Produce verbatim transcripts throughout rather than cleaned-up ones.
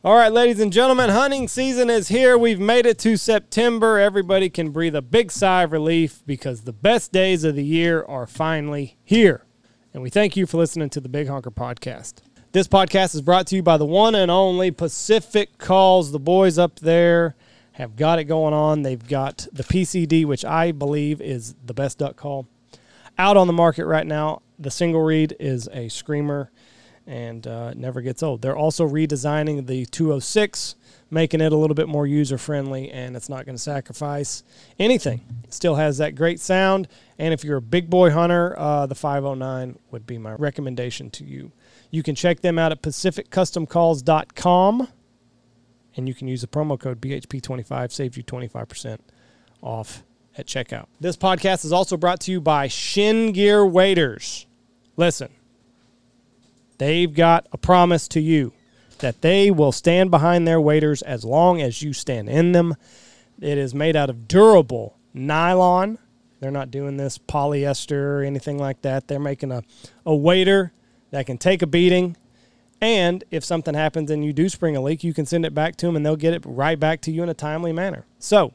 All right, ladies and gentlemen, hunting season is here. We've made it to September. Everybody can breathe a big sigh of relief because the best days of the year are finally here. And we thank you for listening to the Big Honker Podcast. This podcast is brought to you by the one and only Pacific Calls. The boys up there have got it going on. They've got the P C D, which I believe is the best duck call out on the market right now. The single reed is a screamer and uh, it never gets old. They're also redesigning the two oh six, making it a little bit more user-friendly, and it's not going to sacrifice anything. It still has that great sound, and if you're a big boy hunter, uh, the five oh nine would be my recommendation to you. You can check them out at pacific custom calls dot com, and you can use the promo code B H P twenty-five, saves you twenty-five percent off at checkout. This podcast is also brought to you by Shin Gear Waders. Listen. They've got a promise to you that they will stand behind their waders as long as you stand in them. It is made out of durable nylon. They're not doing this polyester or anything like that. They're making a, a wader that can take a beating. And if something happens and you do spring a leak, you can send it back to them and they'll get it right back to you in a timely manner. So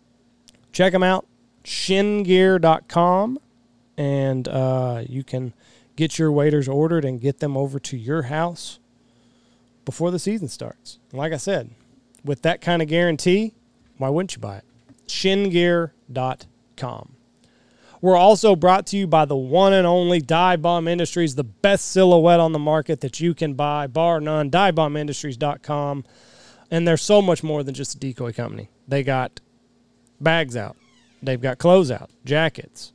check them out, shin gear dot com, and uh, you can get your waders ordered and get them over to your house before the season starts. And like I said, with that kind of guarantee, why wouldn't you buy it? shin gear dot com. We're also brought to you by the one and only Dive Bomb Industries, the best silhouette on the market that you can buy, bar none, dive bomb industries dot com. And they're so much more than just a decoy company. They got bags out. They've got clothes out, jackets.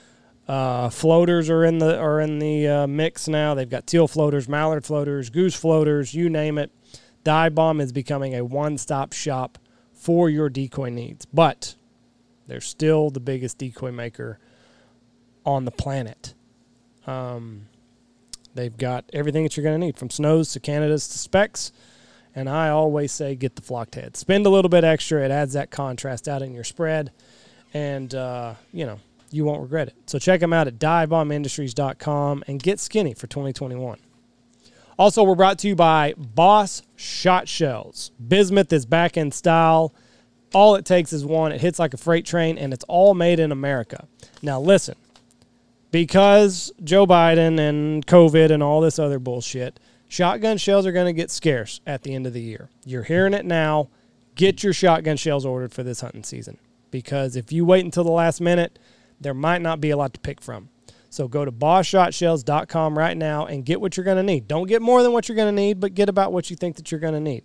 Uh, floaters are in the are in the uh, mix now. They've got teal floaters, mallard floaters, goose floaters, you name it. Dive Bomb is becoming a one-stop shop for your decoy needs. But they're still the biggest decoy maker on the planet. Um, they've got everything that you're going to need, from snows to Canadas to specs. And I always say get the flocked head. Spend a little bit extra. It adds that contrast out in your spread. And, uh, you know, you won't regret it. So check them out at dive bomb industries dot com and get skinny for twenty twenty-one. Also, we're brought to you by Boss Shot Shells. Bismuth is back in style. All it takes is one. It hits like a freight train, and it's all made in America. Now, listen, because Joe Biden and COVID and all this other bullshit, shotgun shells are going to get scarce at the end of the year. You're hearing it now. Get your shotgun shells ordered for this hunting season, because if you wait until the last minute, there might not be a lot to pick from. So go to boss shot shells dot com right now and get what you're going to need. Don't get more than what you're going to need, but get about what you think that you're going to need.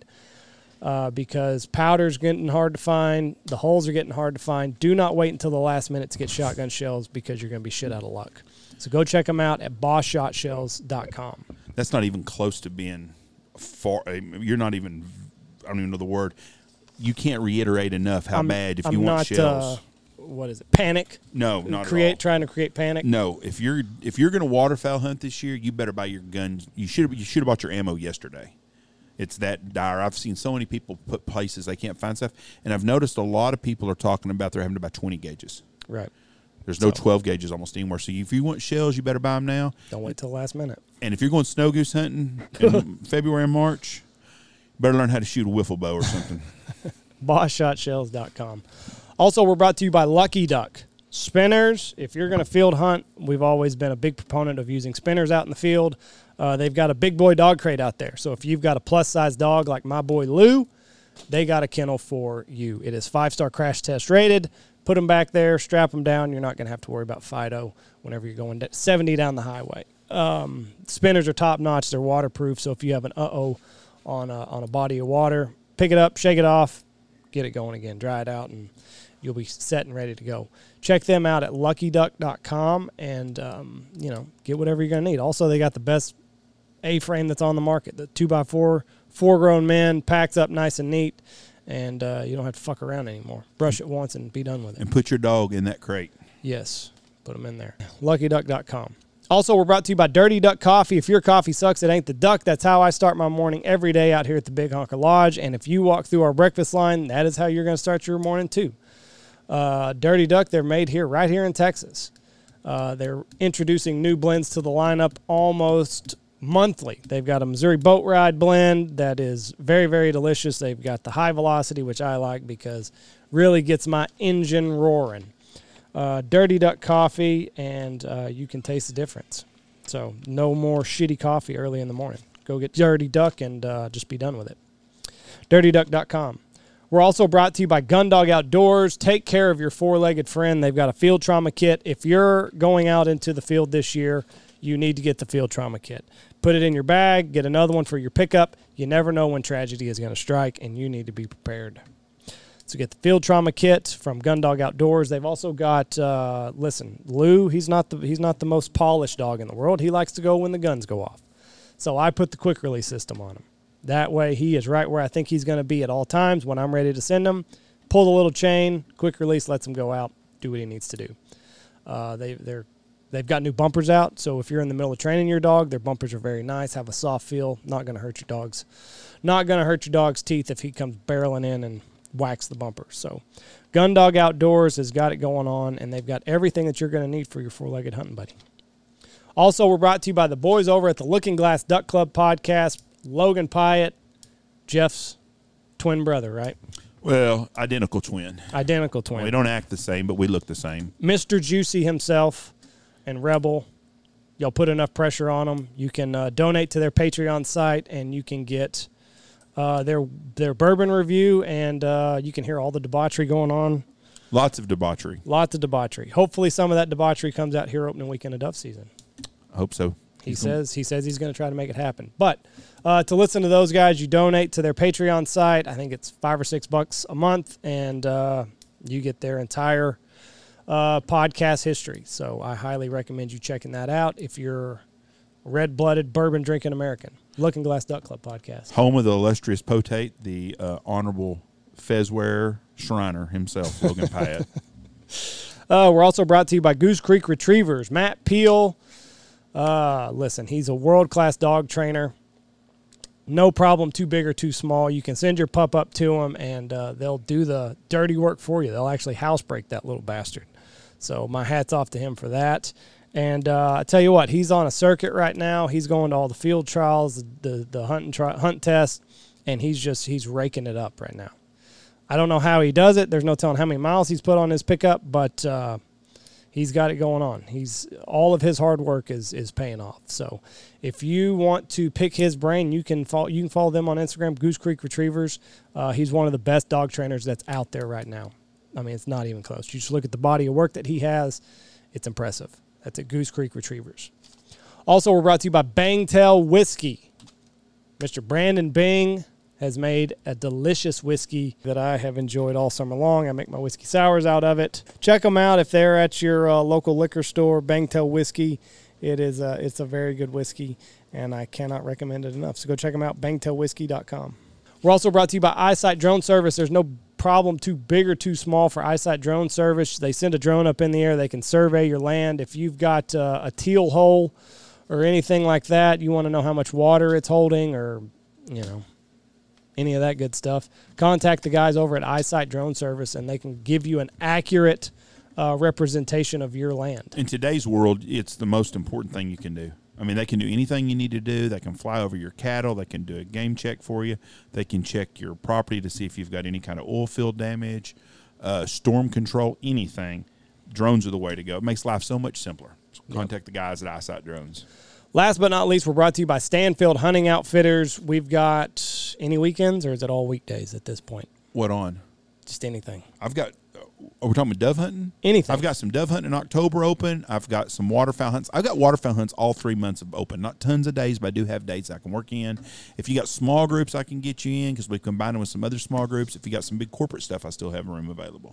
Uh, because powder's getting hard to find. The holes are getting hard to find. Do not wait until the last minute to get shotgun shells, because you're going to be shit out of luck. So go check them out at boss shot shells dot com. That's not even close to being far. You're not even, I don't even know the word. You can't reiterate enough how I'm, bad if I'm you want not, shells. Uh, what is it? Panic? No, not create, at all. Trying to create panic? No, if you're if you're going to waterfowl hunt this year, you better buy your guns. You should you should have bought your ammo yesterday. It's that dire. I've seen so many people put places they can't find stuff, and I've noticed a lot of people are talking about they're having to buy twenty gauges. Right. There's no so, twelve gauges almost anywhere. So if you want shells, you better buy them now. Don't wait till the last minute. And if you're going snow goose hunting in February and March, you better learn how to shoot a wiffle bow or something. boss shot shells dot com. Also, we're brought to you by Lucky Duck. Spinners, if you're going to field hunt, we've always been a big proponent of using spinners out in the field. Uh, they've got a big boy dog crate out there. So if you've got a plus-size dog like my boy Lou, they got a kennel for you. It is five-star crash test rated. Put them back there, strap them down. You're not going to have to worry about Fido whenever you're going seventy down the highway. Um, spinners are top-notch. They're waterproof, so if you have an uh-oh on a, on a body of water, pick it up, shake it off, get it going again, dry it out, and you'll be set and ready to go. Check them out at lucky duck dot com and, um, you know, get whatever you're going to need. Also, they got the best A-frame that's on the market. The two by four, four-grown men, packs up nice and neat, and uh, you don't have to fuck around anymore. Brush it once and be done with it. And put your dog in that crate. Yes, put them in there. lucky duck dot com. Also, we're brought to you by Dirty Duck Coffee. If your coffee sucks, it ain't the duck. That's how I start my morning every day out here at the Big Honker Lodge. And if you walk through our breakfast line, that is how you're going to start your morning too. Uh, Dirty Duck, they're made here, right here in Texas. Uh, they're introducing new blends to the lineup almost monthly. They've got a Missouri boat ride blend that is very, very delicious. They've got the high velocity, which I like because really gets my engine roaring. Uh, Dirty Duck coffee, and uh, you can taste the difference. So no more shitty coffee early in the morning. Go get Dirty Duck and uh, just be done with it. dirty duck dot com. We're also brought to you by Gundog Outdoors. Take care of your four-legged friend. They've got a field trauma kit. If you're going out into the field this year, you need to get the field trauma kit. Put it in your bag. Get another one for your pickup. You never know when tragedy is going to strike, and you need to be prepared. So get the field trauma kit from Gundog Outdoors. They've also got, uh, listen, Lou, he's not the he's not the most polished dog in the world. He likes to go when the guns go off. So I put the quick release system on him. That way he is right where I think he's going to be at all times when I'm ready to send him. Pull the little chain, quick release lets him go out, do what he needs to do. Uh, they, they're, they've got new bumpers out, so if you're in the middle of training your dog, their bumpers are very nice, have a soft feel, not going to hurt your dog's, not going to hurt your dog's teeth if he comes barreling in and wax the bumper. So Gundog Outdoors has got it going on, and they've got everything that you're going to need for your four-legged hunting buddy. Also, we're brought to you by the boys over at the Looking Glass Duck Club podcast. Logan Pyatt, Jeff's twin brother, right? Well, identical twin. Identical twin. We don't act the same, but we look the same. Mister Juicy himself and Rebel. Y'all put enough pressure on them. You can uh, donate to their Patreon site, and you can get uh, their their bourbon review, and uh, you can hear all the debauchery going on. Lots of debauchery. Lots of debauchery. Hopefully some of that debauchery comes out here opening weekend of dove season. I hope so. He says he says he's going to try to make it happen. But uh, to listen to those guys, you donate to their Patreon site. I think it's five or six bucks a month, and uh, you get their entire uh, podcast history. So I highly recommend you checking that out if you're a red-blooded, bourbon-drinking American. Looking Glass Duck Club podcast. Home of the illustrious potate, the uh, Honorable Fezwear Shriner himself, Logan Pyatt. uh, we're also brought to you by Goose Creek Retrievers. Matt Peel. Uh, listen, he's a world-class dog trainer. No problem, too big or too small. You can send your pup up to him, and uh, they'll do the dirty work for you. They'll actually housebreak that little bastard. So my hat's off to him for that. And uh, I tell you what, he's on a circuit right now. He's going to all the field trials, the the hunt and tri- hunt test, and he's just he's raking it up right now. I don't know how he does it. There's no telling how many miles he's put on his pickup, but uh, he's got it going on. He's all of his hard work is is paying off. So if you want to pick his brain, you can follow you can follow them on Instagram, Goose Creek Retrievers. Uh, he's one of the best dog trainers that's out there right now. I mean, it's not even close. You just look at the body of work that he has. It's impressive. That's at Goose Creek Retrievers. Also, we're brought to you by Bangtail Whiskey. Mister Brandon Bing has made a delicious whiskey that I have enjoyed all summer long. I make my whiskey sours out of it. Check them out if they're at your uh, local liquor store, Bangtail Whiskey. It is a, it's a very good whiskey, and I cannot recommend it enough. So go check them out, bangtail whiskey dot com. We're also brought to you by Eyesight Drone Service. There's no problem too big or too small for Eyesight Drone Service. They send a drone up in the air. They can survey your land. If you've got uh, a teal hole or anything like that, you want to know how much water it's holding or, you know, any of that good stuff, contact the guys over at Eyesight Drone Service, and they can give you an accurate uh, representation of your land. In today's world, it's the most important thing you can do. I mean, they can do anything you need to do. They can fly over your cattle. They can do a game check for you. They can check your property to see if you've got any kind of oil field damage, uh, storm control, anything. Drones are the way to go. It makes life so much simpler. So contact yep. the guys at Eyesight Drones. Last but not least, we're brought to you by Stanfield Hunting Outfitters. We've got any weekends, or is it all weekdays at this point? What on? Just anything. I've got, are we talking about dove hunting? Anything. I've got some dove hunting in October open. I've got some waterfowl hunts. I've got waterfowl hunts all three months of open. Not tons of days, but I do have dates I can work in. If you got small groups, I can get you in because we combine them with some other small groups. If you got some big corporate stuff, I still have a room available.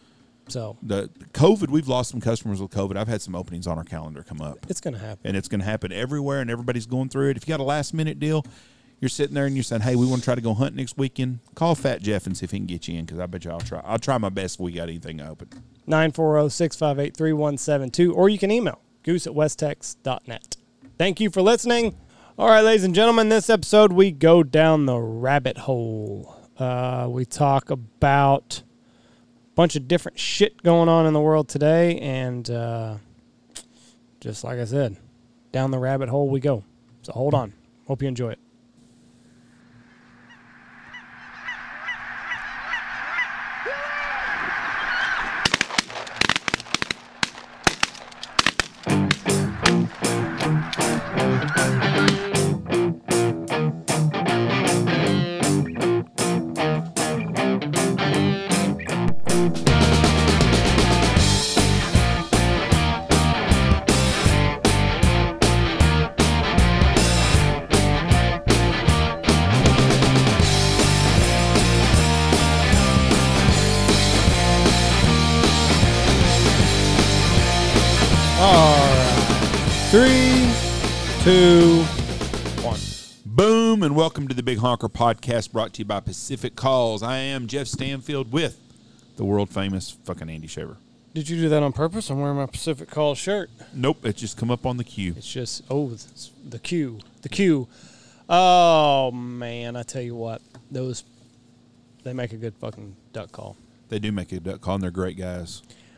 So the COVID, we've lost some customers with COVID. I've had some openings on our calendar come up. It's going to happen. And it's going to happen everywhere, and everybody's going through it. If you got a last-minute deal, you're sitting there and you're saying, hey, we want to try to go hunt next weekend, call Fat Jeff and see if he can get you in because I bet you I'll try. I'll try my best if we got anything open. nine four zero, six five eight, three one seven two, or you can email goose at westex dot net. Thank you for listening. All right, ladies and gentlemen, this episode we go down the rabbit hole. Uh, we talk about bunch of different shit going on in the world today, and uh, just like I said, down the rabbit hole we go. So hold on. Hope you enjoy it. Three, two, one. Boom, and welcome to the Big Honker Podcast, brought to you by Pacific Calls. I am Jeff Stanfield with the world-famous fucking Andy Shaver. Did you do that on purpose? I'm wearing my Pacific Calls shirt. Nope, it just come up on the queue. It's just, oh, it's the queue. The queue. Oh, man, I tell you what. Those, they make a good fucking duck call. They do make a duck call, and they're great guys.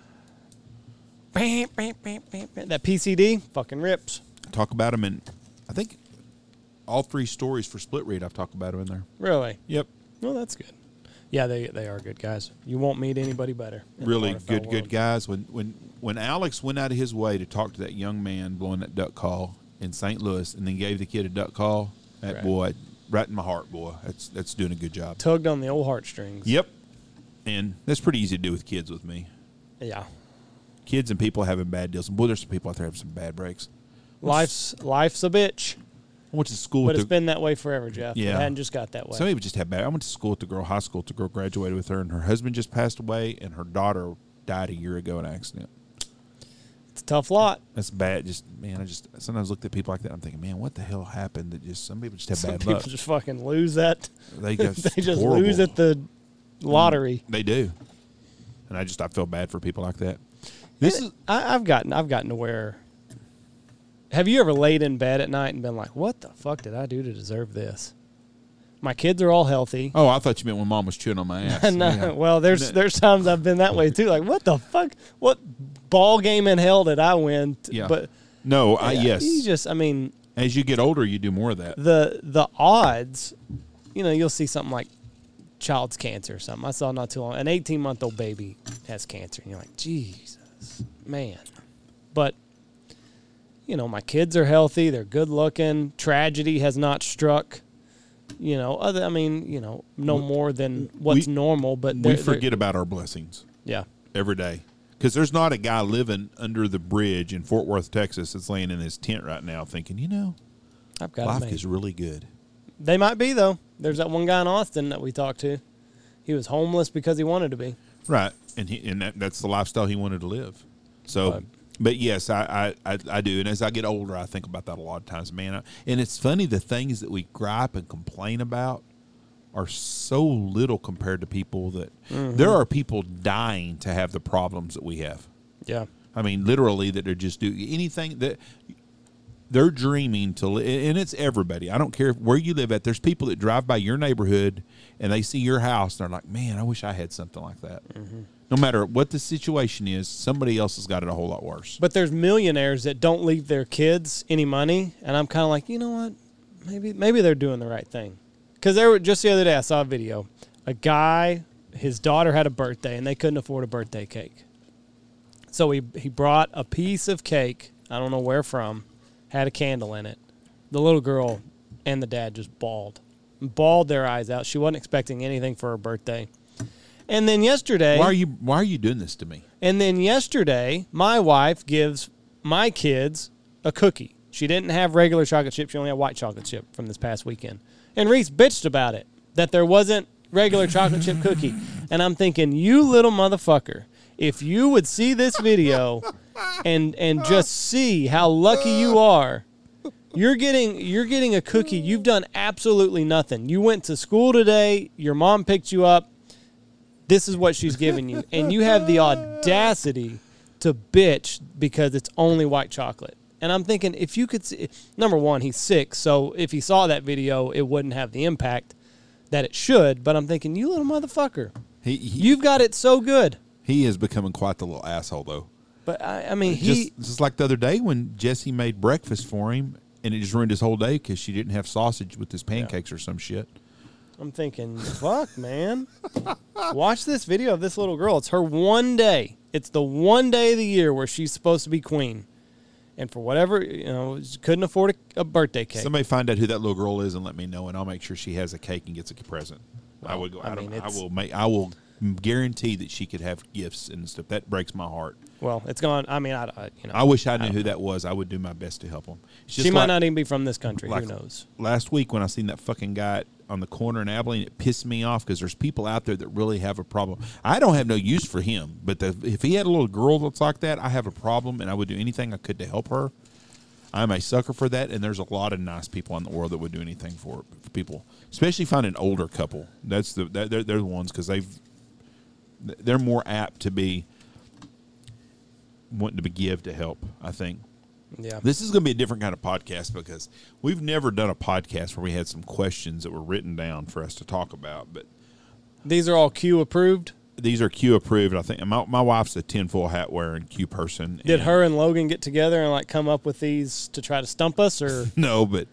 That P C D fucking rips. Talk about them in, I think, all three stories for Split Read. I've talked about them in there. Really? Yep. Well, that's good. Yeah, they they are good guys. You won't meet anybody better. Really good, good guys. When when when Alex went out of his way to talk to that young man blowing that duck call in Saint Louis, and then gave the kid a duck call, that right. boy, right in my heart, boy. That's that's doing a good job. Tugged on the old heartstrings. Yep. And that's pretty easy to do with kids with me. Yeah. Kids and people having bad deals. And boy, there's some people out there having some bad breaks. Life's life's a bitch. I went to school But with it's the, been that way forever, Jeff. Yeah. It hadn't just got that way. Some people just have bad. I went to school with the girl, high school with the girl, graduated with her, and her husband just passed away, and her daughter died a year ago in an accident. It's a tough lot. That's bad. Just man, I just sometimes look at people like that. I'm thinking, man, what the hell happened? That just some people just have Some bad people luck. just fucking lose that. They just they just horrible. lose at the lottery. They do, and I just I feel bad for people like that. This And is I, I've gotten I've gotten to where. Have you ever laid in bed at night and been like, "What the fuck did I do to deserve this?" My kids are all healthy. oh, I thought you meant when Mom was chewing on my ass. no, Yeah. well, there's there's times I've been that way too. Like, what the fuck? What ball game in hell did I win? T- Yeah. But No, I yeah, yes. you just, I mean, As you get older, you do more of that. the the odds. You know, you'll see something like child's cancer or something. I saw not too long. An eighteen month old baby has cancer, and you're like, Jesus, man. But you know, my kids are healthy. They're good looking. Tragedy has not struck. You know, other. I mean, you know, no more than what's we, normal. But we they're, forget they're, about our blessings. Yeah. Every day. Because there's not a guy living under the bridge in Fort Worth, Texas that's laying in his tent right now thinking, you know, I've got life it made. is really good. They might be, though. There's that one guy in Austin that we talked to. He was homeless because he wanted to be. Right. And he, and that, that's the lifestyle he wanted to live. So, Right. but yes, I, I, I, I do. And as I get older, I think about that a lot of times, man. I, and it's funny, the things that we gripe and complain about are so little compared to people that Mm-hmm. there are people dying to have the problems that we have. Yeah. I mean, literally, that are just do anything that they're dreaming to li- and it's everybody. I don't care where you live at. There's people that drive by your neighborhood and they see your house and they're like, man, I wish I had something like that. Mm-hmm. No matter what the situation is, somebody else has got it a whole lot worse. But there's millionaires that don't leave their kids any money, and I'm kind of like, you know what? Maybe maybe they're doing the right thing. Because there were just the other day, I saw a video. A guy, his daughter had a birthday, and they couldn't afford a birthday cake. So he he brought a piece of cake. I don't know where from. Had a candle in it. The little girl and the dad just bawled, bawled their eyes out. She wasn't expecting anything for her birthday. And then yesterday, Why are you Why are you doing this to me? and then yesterday, my wife gives my kids a cookie. She didn't have regular chocolate chip. She only had white chocolate chip from this past weekend. And Reese bitched about it, that there wasn't regular chocolate chip cookie. And I'm thinking, you little motherfucker, if you would see this video and and just see how lucky you are, you're getting you're getting a cookie. You've done absolutely nothing. You went to school today. Your mom picked you up. This is what she's giving you. And you have the audacity to bitch because it's only white chocolate. And I'm thinking, if you could see, number one, he's six, so if he saw that video, it wouldn't have the impact that it should. But I'm thinking, you little motherfucker, He, he you've got it so good. he is becoming quite the little asshole, though. But I, I mean, he Just, just like the other day when Jesse made breakfast for him, and it just ruined his whole day because she didn't have sausage with his pancakes yeah. or some shit. I'm thinking, fuck, man. Watch this video of this little girl. It's her one day. It's the one day of the year where she's supposed to be queen. And for whatever, you know, she couldn't afford a, a birthday cake. Somebody find out who that little girl is and let me know, and I'll make sure she has a cake and gets a present. Well, I would go. I, I, mean, I will make. I will guarantee that she could have gifts and stuff. That breaks my heart. Well, it's gone. I mean, I, I you know. I wish I knew I who know. that was. I would do my best to help them. She might like, not even be from this country. Like who knows? Last week when I seen that fucking guy on the corner in Abilene, it pissed me off because there's people out there that really have a problem. I don't have no use for him, but the, if he had a little girl that's like that, I have a problem, and I would do anything I could to help her. I'm a sucker for that, and there's a lot of nice people in the world that would do anything for, for people, especially find an older couple. That's the they're, they're the ones because they've they're more apt to be wanting to be give to help. I think. Yeah. This is going to be a different kind of podcast because we've never done a podcast where we had some questions that were written down for us to talk about. But these are all Q approved. These are Q approved. I think my my wife's a tinfoil hat wearing Q person. Did her and Logan get together and like come up with these to try to stump us, or no? But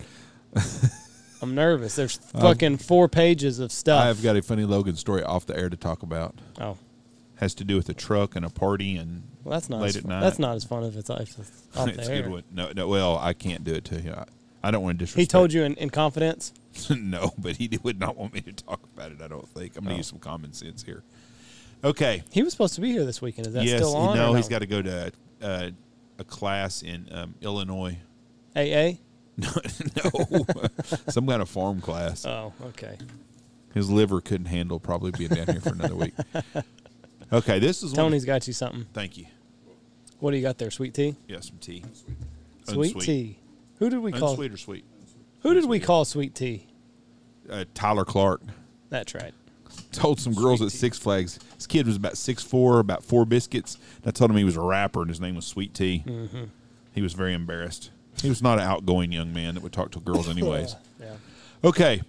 I'm nervous. There's fucking I've, four pages of stuff. I've got a funny Logan story off the air to talk about. Oh, has to do with a truck and a party and well, that's not late as at fun. night. That's not as fun if it's, if it's off it's the a air. good one. No, no. Well, I can't do it to you. I, I don't want to disrespect. He told you in, in confidence. No, but he would not want me to talk about it. I don't think. I'm going to oh. use some common sense here. Okay. He was supposed to be here this weekend. Is that yes, still on? No, no, he's got to go to uh, a class in um, Illinois. A A? No, no. Some kind of farm class. Oh, okay. His liver couldn't handle probably being down here for another week. Okay, this is Tony's one. got you something. Thank you. What do you got there? Sweet tea? Yeah, some tea. Sweet Unsweet. tea. Who did we call? Unsweet or sweet? Who did we call sweet tea? Uh, Tyler Clark. That's right. Told some girls Sweet at tea. Six Flags. This kid was about six foot four, about four biscuits. And I told him he was a rapper and his name was Sweet Tea. Mm-hmm. He was very embarrassed. He was not an outgoing young man that would talk to girls anyways. Yeah. Okay.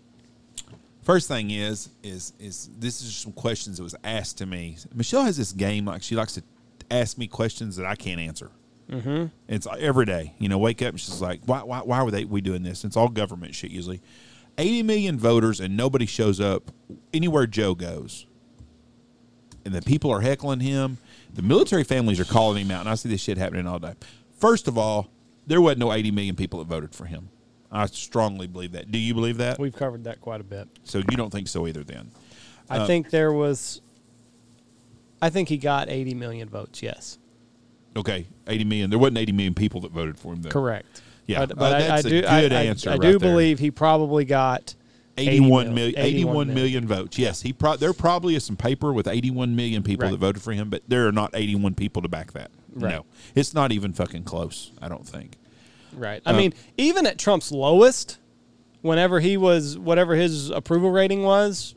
First thing is, is, is this is some questions that was asked to me. Michelle has this game, like she likes to ask me questions that I can't answer. Mm-hmm. It's like every day, you know, wake up and she's like, why, why, why were they, we doing this? It's all government shit usually. eighty million voters and nobody shows up anywhere Joe goes. And the people are heckling him. The military families are calling him out, and I see this shit happening all day. First of all, there wasn't no eighty million people that voted for him. I strongly believe that. Do you believe that? We've covered that quite a bit. So you don't think so either then? I uh, think there was, I think he got eighty million votes, yes. Okay, eighty million. There wasn't eighty million people that voted for him, though. Correct. Yeah, but, but uh, I, that's I a do, good I, answer I, I right do there. believe he probably got eighty-one million, eighty-one eighty-one million votes. Yes, he pro- there probably is some paper with eighty-one million people right. that voted for him, but there are not eighty-one people to back that. Right. No, it's not even fucking close, I don't think. Right. I Um, mean, even at Trump's lowest, whenever he was, whatever his approval rating was,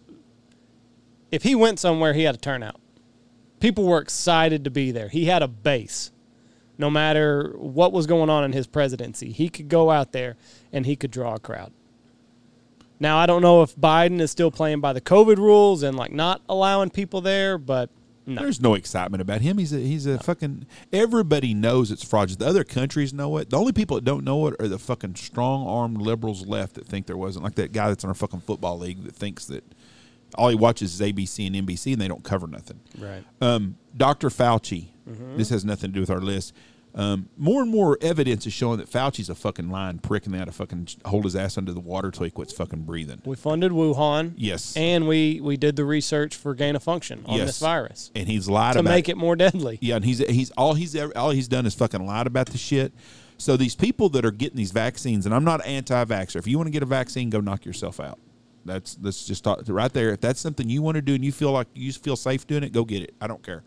if he went somewhere, he had a turnout. People were excited to be there. He had a base. No matter what was going on in his presidency, he could go out there and he could draw a crowd. Now, I don't know if Biden is still playing by the COVID rules and like not allowing people there, but no. There's no excitement about him. He's a he's a no. fucking. Everybody knows it's fraudulent. The other countries know it. The only people that don't know it are the fucking strong-armed liberals left that think there wasn't. Like that guy that's in our fucking football league that thinks that all he watches is A B C and N B C and they don't cover nothing. Right. Um, Doctor Fauci. Mm-hmm. This has nothing to do with our list. Um, more and more evidence is showing that Fauci's a fucking lying prick and they ought to fucking hold his ass under the water till he quits fucking breathing. We funded Wuhan. Yes. And we, we did the research for gain of function on yes. this virus. And he's lied to about make it more deadly. Yeah, and he's he's all he's ever, all he's done is fucking lied about the shit. So these people that are getting these vaccines, and I'm not anti-vaxxer. If you want to get a vaccine, go knock yourself out. That's let's just talk right there. If that's something you want to do and you feel like you feel safe doing it, go get it. I don't care.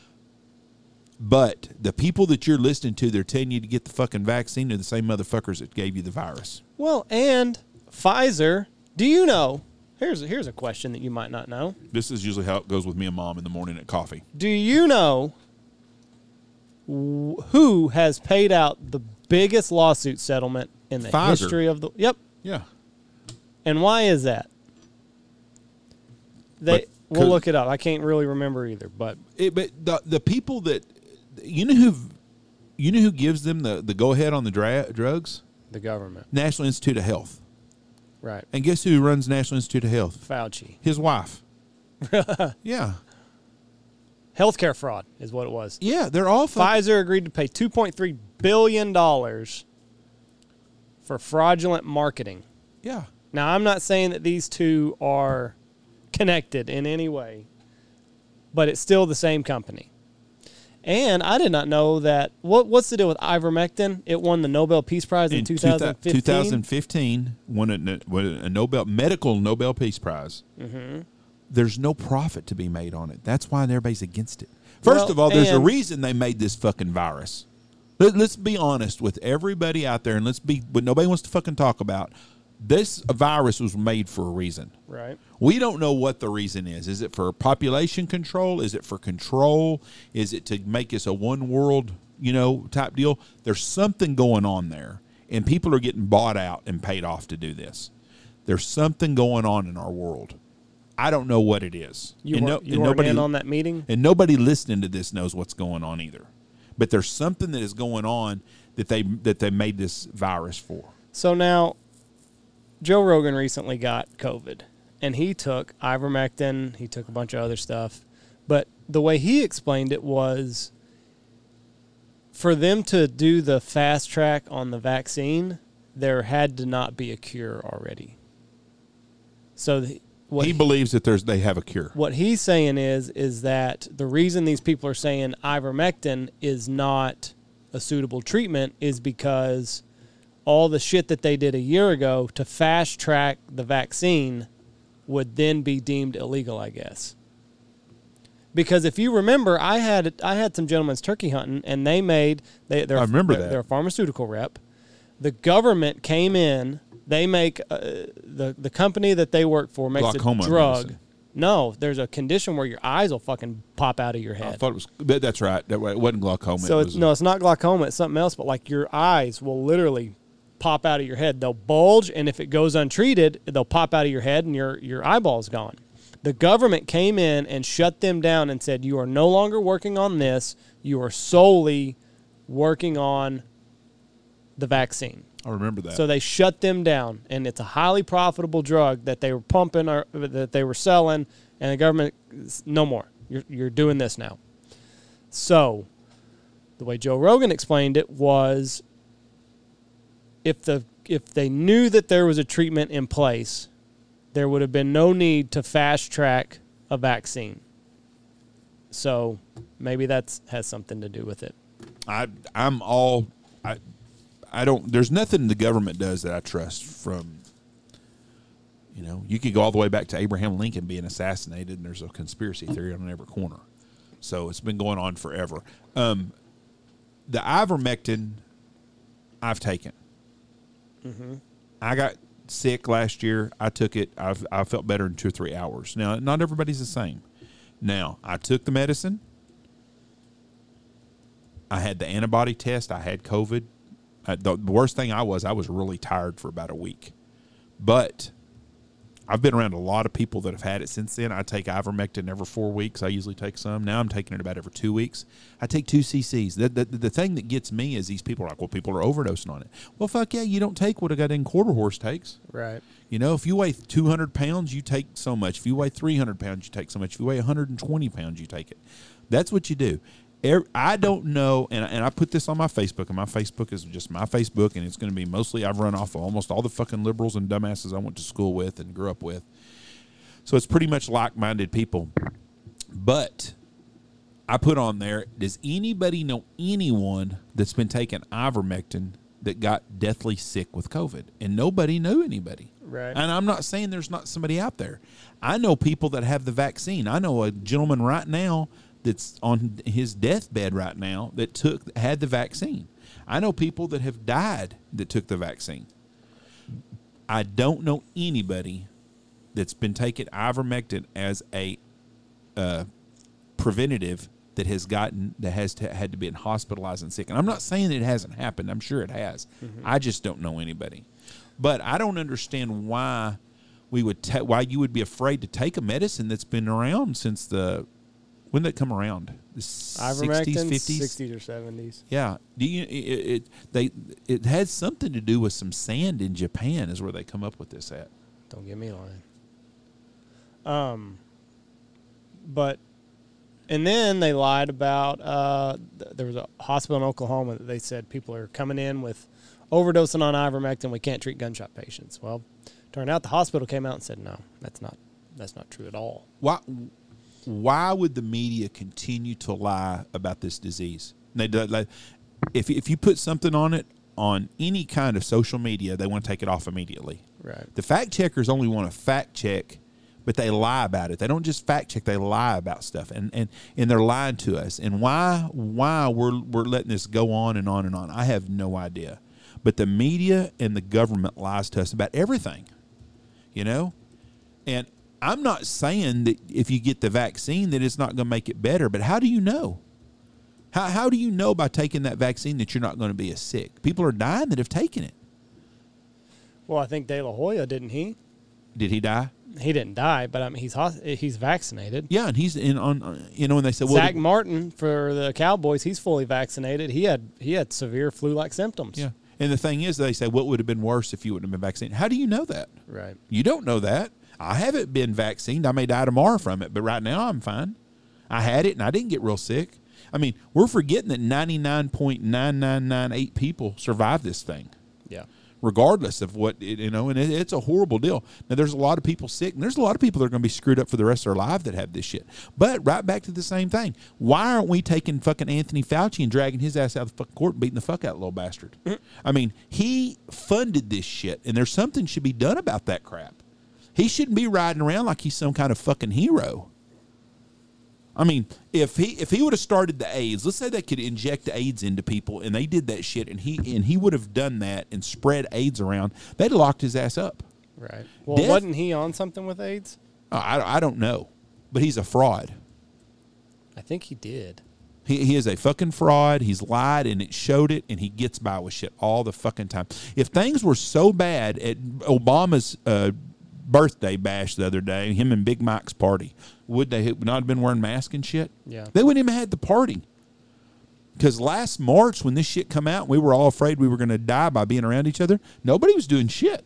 But the people that you're listening to, they're telling you to get the fucking vaccine are the same motherfuckers that gave you the virus. Well, and Pfizer, do you know, here's, here's a question that you might not know. This is usually how it goes with me and Mom in the morning at coffee. Do you know who has paid out the biggest lawsuit settlement in the Pfizer. history of the... Yep. Yeah. And why is that? They But, We'll look it up. I can't really remember either, but... It, but the the people that... You know who you know who gives them the, the go-ahead on the dra- drugs? The The government. National Institute of Health. Right. And guess who runs National Institute of Health? Fauci. His wife. Yeah. Healthcare fraud is what it was. Yeah, they're all fucking- Pfizer agreed to pay two point three billion dollars for fraudulent marketing. Yeah. Now, I'm not saying that these two are connected in any way, but it's still the same company. And I did not know that. What What's the deal with ivermectin? It won the Nobel Peace Prize in, in two thousand fifteen. twenty fifteen, won a, won a Nobel medical Nobel Peace Prize. Mm-hmm. There's no profit to be made on it. That's why everybody's against it. First well, of all, there's a and, reason they made this fucking virus. Let, let's be honest with everybody out there, and let's be what nobody wants to fucking talk about. This virus was made for a reason. Right. We don't know what the reason is. Is it for population control? Is it for control? Is it to make us a one world, you know, type deal? There's something going on there, and people are getting bought out and paid off to do this. There's something going on in our world. I don't know what it is. You, and were, no, you and weren't nobody, in on that meeting? And nobody listening to this knows what's going on either. But there's something that is going on that they that they made this virus for. So now, Joe Rogan recently got COVID, and he took ivermectin. He took a bunch of other stuff. But the way he explained it was for them to do the fast track on the vaccine, there had to not be a cure already. So the, what he, he believes that there's they have a cure. What he's saying is is that the reason these people are saying ivermectin is not a suitable treatment is because all the shit that they did a year ago to fast track the vaccine would then be deemed illegal, I guess. Because if you remember, I had I had some gentlemen's turkey hunting, and they made they they're, I remember they're, that. they're a pharmaceutical rep. The government came in. They make uh, the the company that they work for makes Glaucoma a drug. medicine. No, there's a condition where your eyes will fucking pop out of your head. I thought it was. That, that's right. That it wasn't glaucoma. So it it's was no, it's not glaucoma. It's something else. But like your eyes will literally pop out of your head. They'll bulge, and if it goes untreated, they'll pop out of your head, and your your eyeball's gone. The government came in and shut them down and said, "You are no longer working on this. You are solely working on the vaccine." I remember that. So they shut them down, and it's a highly profitable drug that they were pumping or that they were selling, and the government, no more. You're you're doing this now. So the way Joe Rogan explained it was, if the if they knew that there was a treatment in place, there would have been no need to fast track a vaccine. So maybe that has something to do with it. I I'm all I. I don't. There's nothing the government does that I trust. From, you know, you could go all the way back to Abraham Lincoln being assassinated, and there's a conspiracy theory on every corner. So it's been going on forever. Um, the ivermectin, I've taken. Mm-hmm. I got sick last year. I took it. I've I felt better in two or three hours. Now, not everybody's the same. Now, I took the medicine. I had the antibody test. I had COVID. Uh, the, the worst thing I was, I was really tired for about a week. But I've been around a lot of people that have had it since then. I take ivermectin every four weeks. I usually take some. Now I'm taking it about every two weeks. I take two C Cs. The, the, the thing that gets me is these people are like, well, people are overdosing on it. Well, fuck yeah, you don't take what a goddamn quarter horse takes. Right. You know, if you weigh two hundred pounds, you take so much. If you weigh three hundred pounds, you take so much. If you weigh one hundred twenty pounds, you take it. That's what you do. I don't know, and, and I put this on my Facebook, and my Facebook is just my Facebook, and it's going to be mostly, I've run off of almost all the fucking liberals and dumbasses I went to school with and grew up with. So it's pretty much like-minded people. But I put on there, does anybody know anyone that's been taking ivermectin that got deathly sick with COVID? And nobody knew anybody. Right. And I'm not saying there's not somebody out there. I know people that have the vaccine. I know a gentleman right now that's on his deathbed right now that took had the vaccine. I know people that have died that took the vaccine. I don't know anybody that's been taking ivermectin as a uh, preventative that has gotten that has to, had to be hospitalized and sick. And I'm not saying that it hasn't happened. I'm sure it has. Mm-hmm. I just don't know anybody. But I don't understand why we would ta- why you would be afraid to take a medicine that's been around since the When did it come around? The sixties, fifties, sixties or seventies. Yeah. Do you? It, it they it had something to do with some sand in Japan. Is where they come up with this at. Don't get me lying. Um. But, and then they lied about. Uh, th- there was a hospital in Oklahoma that they said people are coming in with overdosing on ivermectin. We can't treat gunshot patients. Well, turned out the hospital came out and said no, that's not that's not true at all. Why? Why would the media continue to lie about this disease? They do, like, if if you put something on it on any kind of social media, they want to take it off immediately. Right. The fact checkers only want to fact check, but they lie about it. They don't just fact check; they lie about stuff, and and, and they're lying to us. And why why we're we're letting this go on and on and on? I have no idea. But the media and the government lies to us about everything. You know, and I'm not saying that if you get the vaccine that it's not going to make it better, but how do you know? How how do you know by taking that vaccine that you're not going to be as sick? People are dying that have taken it. Well, I think De La Hoya, didn't he? Did he die? He didn't die, but I mean, he's he's vaccinated. Yeah, and he's in on you know, and they said, well, Zach did, Martin for the Cowboys, he's fully vaccinated. He had he had severe flu-like symptoms. Yeah, and the thing is, they say, what would have been worse if you wouldn't have been vaccinated? How do you know that? Right. You don't know that. I haven't been vaccinated. I may die tomorrow from it, but right now I'm fine. I had it, and I didn't get real sick. I mean, we're forgetting that ninety-nine point nine nine nine eight people survived this thing. Yeah. Regardless of what, it, you know, and it, it's a horrible deal. Now, there's a lot of people sick, and there's a lot of people that are going to be screwed up for the rest of their life that have this shit. But right back to the same thing. Why aren't we taking fucking Anthony Fauci and dragging his ass out of the fucking court and beating the fuck out of the little bastard? Mm-hmm. I mean, he funded this shit, and there's something should be done about that crap. He shouldn't be riding around like he's some kind of fucking hero. I mean, if he if he would have started the AIDS, let's say they could inject AIDS into people, and they did that shit, and he and he would have done that and spread AIDS around, they'd have locked his ass up. Right. Well, Death, wasn't he on something with AIDS? I, I don't know, but he's a fraud. I think he did. He he is a fucking fraud. He's lied, and it showed it, and he gets by with shit all the fucking time. If things were so bad at Obama's uh, birthday bash the other day, him and Big Mike's party, would they not have been wearing masks and shit? Yeah. They wouldn't even have had the party. Because last March, when this shit come out, we were all afraid we were going to die by being around each other. Nobody was doing shit.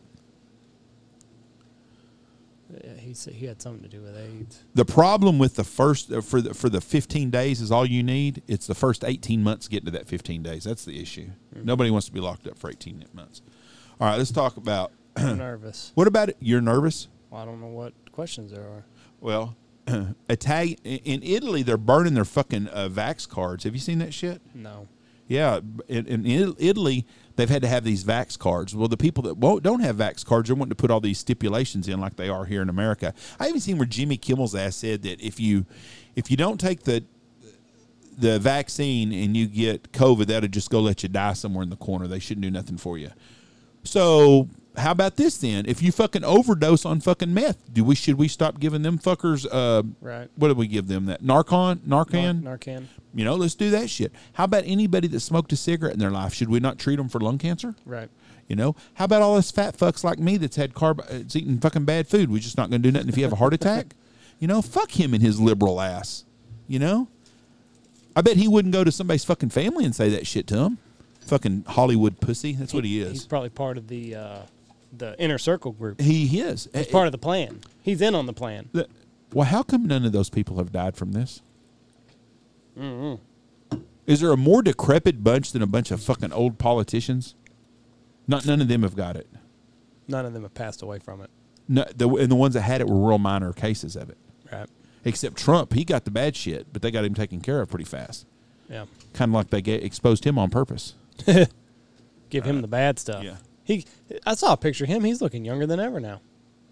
Yeah, he said he had something to do with AIDS. The problem with the first, uh, for the for the fifteen days is all you need. It's the first eighteen months getting to that fifteen days. That's the issue. Mm-hmm. Nobody wants to be locked up for eighteen months. All right, let's talk about... I'm nervous. What about it? You're nervous? Well, I don't know what questions there are. Well, Italian, in Italy, they're burning their fucking uh, Vax cards. Have you seen that shit? No. Yeah, in, in Italy, they've had to have these Vax cards. Well, the people that won't, don't have Vax cards, they're wanting to put all these stipulations in like they are here in America. I even seen where Jimmy Kimmel's ass said that if you if you don't take the the vaccine and you get COVID, that'll just go let you die somewhere in the corner. They shouldn't do nothing for you. So how about this then? If you fucking overdose on fucking meth, do we should we stop giving them fuckers? Uh, right. What do we give them? That Narcan, Narcan, Nar- Narcan. You know, let's do that shit. How about anybody that smoked a cigarette in their life? Should we not treat them for lung cancer? Right. You know, how about all us fat fucks like me that's had carb, it's eating fucking bad food? We're just not going to do nothing if you have a heart attack. You know, fuck him and his liberal ass. You know, I bet he wouldn't go to somebody's fucking family and say that shit to him. Fucking Hollywood pussy. That's he, what he is. He's probably part of the uh, the inner circle group. He is. He's part of the plan. He's in on the plan. The, well, how come none of those people have died from this? Mm-hmm. Is there a more decrepit bunch than a bunch of fucking old politicians? Not none of them have got it. None of them have passed away from it. No, the, and the ones that had it were real minor cases of it. Right. Except Trump, he got the bad shit, but they got him taken care of pretty fast. Yeah. Kind of like they get, exposed him on purpose. Give him uh, the bad stuff. Yeah. He, I saw a picture of him. He's looking younger than ever now.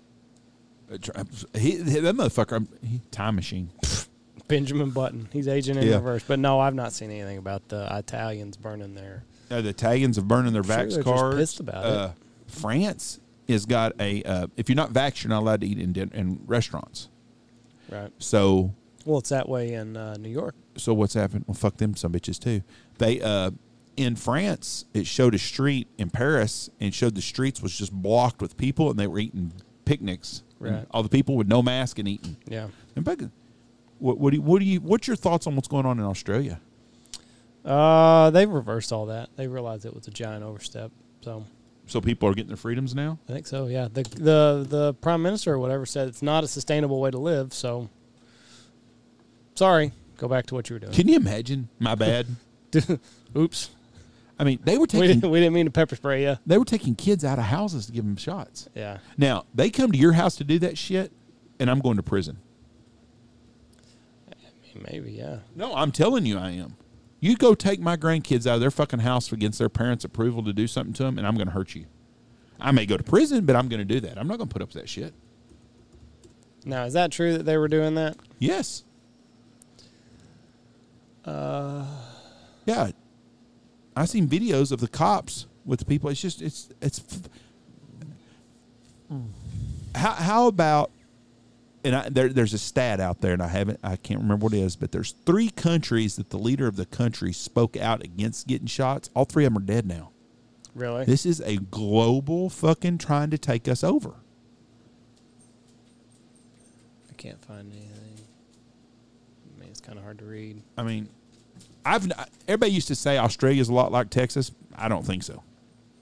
He, that motherfucker, he, time machine. Benjamin Button. He's aging in yeah. reverse. But no, I've not seen anything about the Italians burning their. Uh, the Italians have burning their I'm Vax sure cards. Just pissed about uh, it. France has got a. Uh, if you're not vaxxed, you're not allowed to eat in, in restaurants. Right. So. Well, it's that way in uh, New York. So what's happened? Well, fuck them, some bitches too. They uh, in France, it showed a street in Paris, and showed the streets was just blocked with people, and they were eating picnics. Right. And all the people with no mask and eating. Yeah. And What, what do you, what do you? What's your thoughts on what's going on in Australia? Uh, they've reversed all that. They realized it was a giant overstep. So, so people are getting their freedoms now. I think so. Yeah. The the the prime minister or whatever said it's not a sustainable way to live. So, sorry. Go back to what you were doing. Can you imagine? My bad. Oops. I mean, they were We taking didn't, we didn't mean to pepper spray you. they were taking kids out of houses to give them shots. Yeah. Now they come to your house to do that shit, and I'm going to prison. I mean, maybe, yeah. No, I'm telling you, I am. You go take my grandkids out of their fucking house against their parents' approval to do something to them, and I'm going to hurt you. I may go to prison, but I'm going to do that. I'm not going to put up with that shit. Now, is that true that they were doing that? Yes. Uh, Yeah. I've seen videos of the cops with the people. It's just, it's, it's. How, how about, and I, there, there's a stat out there, and I haven't, I can't remember what it is, but there's three countries that the leader of the country spoke out against getting shots. All three of them are dead now. really? This is a global fucking trying to take us over. I can't find anything. I mean, it's kind of hard to read. I mean, I've everybody used to say Australia's a lot like Texas. I don't think so.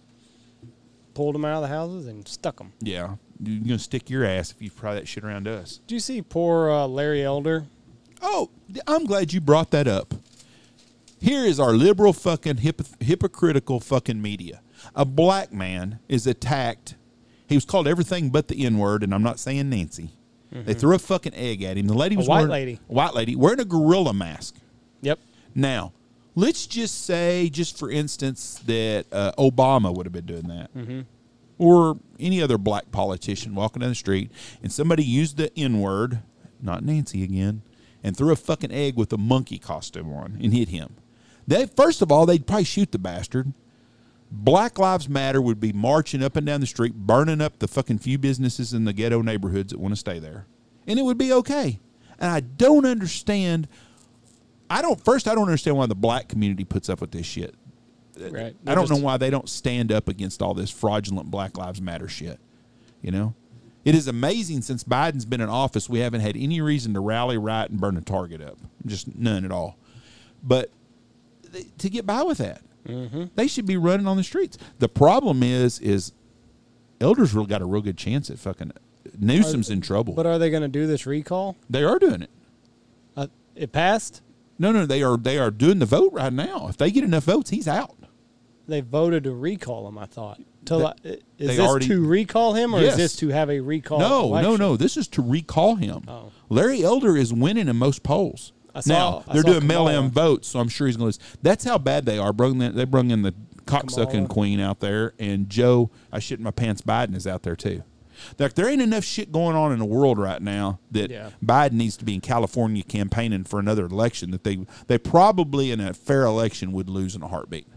Pulled them out of the houses and stuck them. Yeah, you're gonna stick your ass if you try that shit around us. Did you see poor uh, Larry Elder? Oh, I'm glad you brought that up. Here is our liberal fucking hip, hypocritical fucking media. A black man is attacked. He was called everything but the N-word, and I'm not saying Nancy. Mm-hmm. They threw a fucking egg at him. The lady was a white wearing, lady. A white lady wearing a gorilla mask. Yep. Now, let's just say, just for instance, that uh, Obama would have been doing that. Mm-hmm. Or any other black politician walking down the street, and somebody used the N-word, not Nancy again, and threw a fucking egg with a monkey costume on and hit him. They, first of all, they'd probably shoot the bastard. Black Lives Matter would be marching up and down the street, burning up the fucking few businesses in the ghetto neighborhoods that want to stay there. And it would be okay. And I don't understand. I don't, first, I don't understand why the black community puts up with this shit. Right. I don't know why they don't stand up against all this fraudulent Black Lives Matter shit. You know? It is amazing since Biden's been in office, we haven't had any reason to rally, riot, and burn a Target up. Just none at all. But they, to get by with that, mm-hmm. they should be running on the streets. The problem is, is Elder's really got a real good chance at fucking Newsom's are, in trouble. But are they going to do this recall? They are doing it. Uh, it passed? No, no, they are they are doing the vote right now. If they get enough votes, he's out. They voted to recall him, I thought. To, They- is they this already- to recall him, or Yes. is this to have a recall No, election? no, no. This is to recall him. Oh. Larry Elder is winning in most polls. I saw- now I they're saw doing mail-in Kamala. votes, so I'm sure he's going to lose. That's how bad they are. Brung in, they brung in the cocksucking Kamala. queen out there, and Joe, I shit in my pants, Biden is out there too. Like, there ain't enough shit going on in the world right now that Yeah. Biden needs to be in California campaigning for another election that they they probably in a fair election would lose in a heartbeat.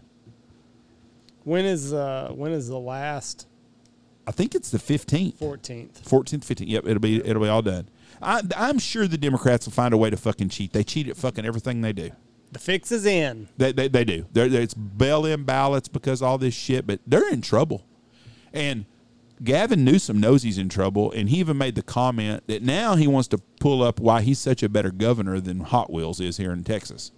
When is uh when is the last I think it's the fifteenth. fourteenth? fourteenth, fifteenth. Yep, it'll be it'll be all done. I, I'm sure the Democrats will find a way to fucking cheat. They cheat at fucking everything they do. The fix is in. They they, they do. They're, they're, it's bail-in ballots because of all this shit, but they're in trouble. And Gavin Newsom knows he's in trouble, and he even made the comment that now he wants to pull up why he's such a better governor than Hot Wheels is here in Texas.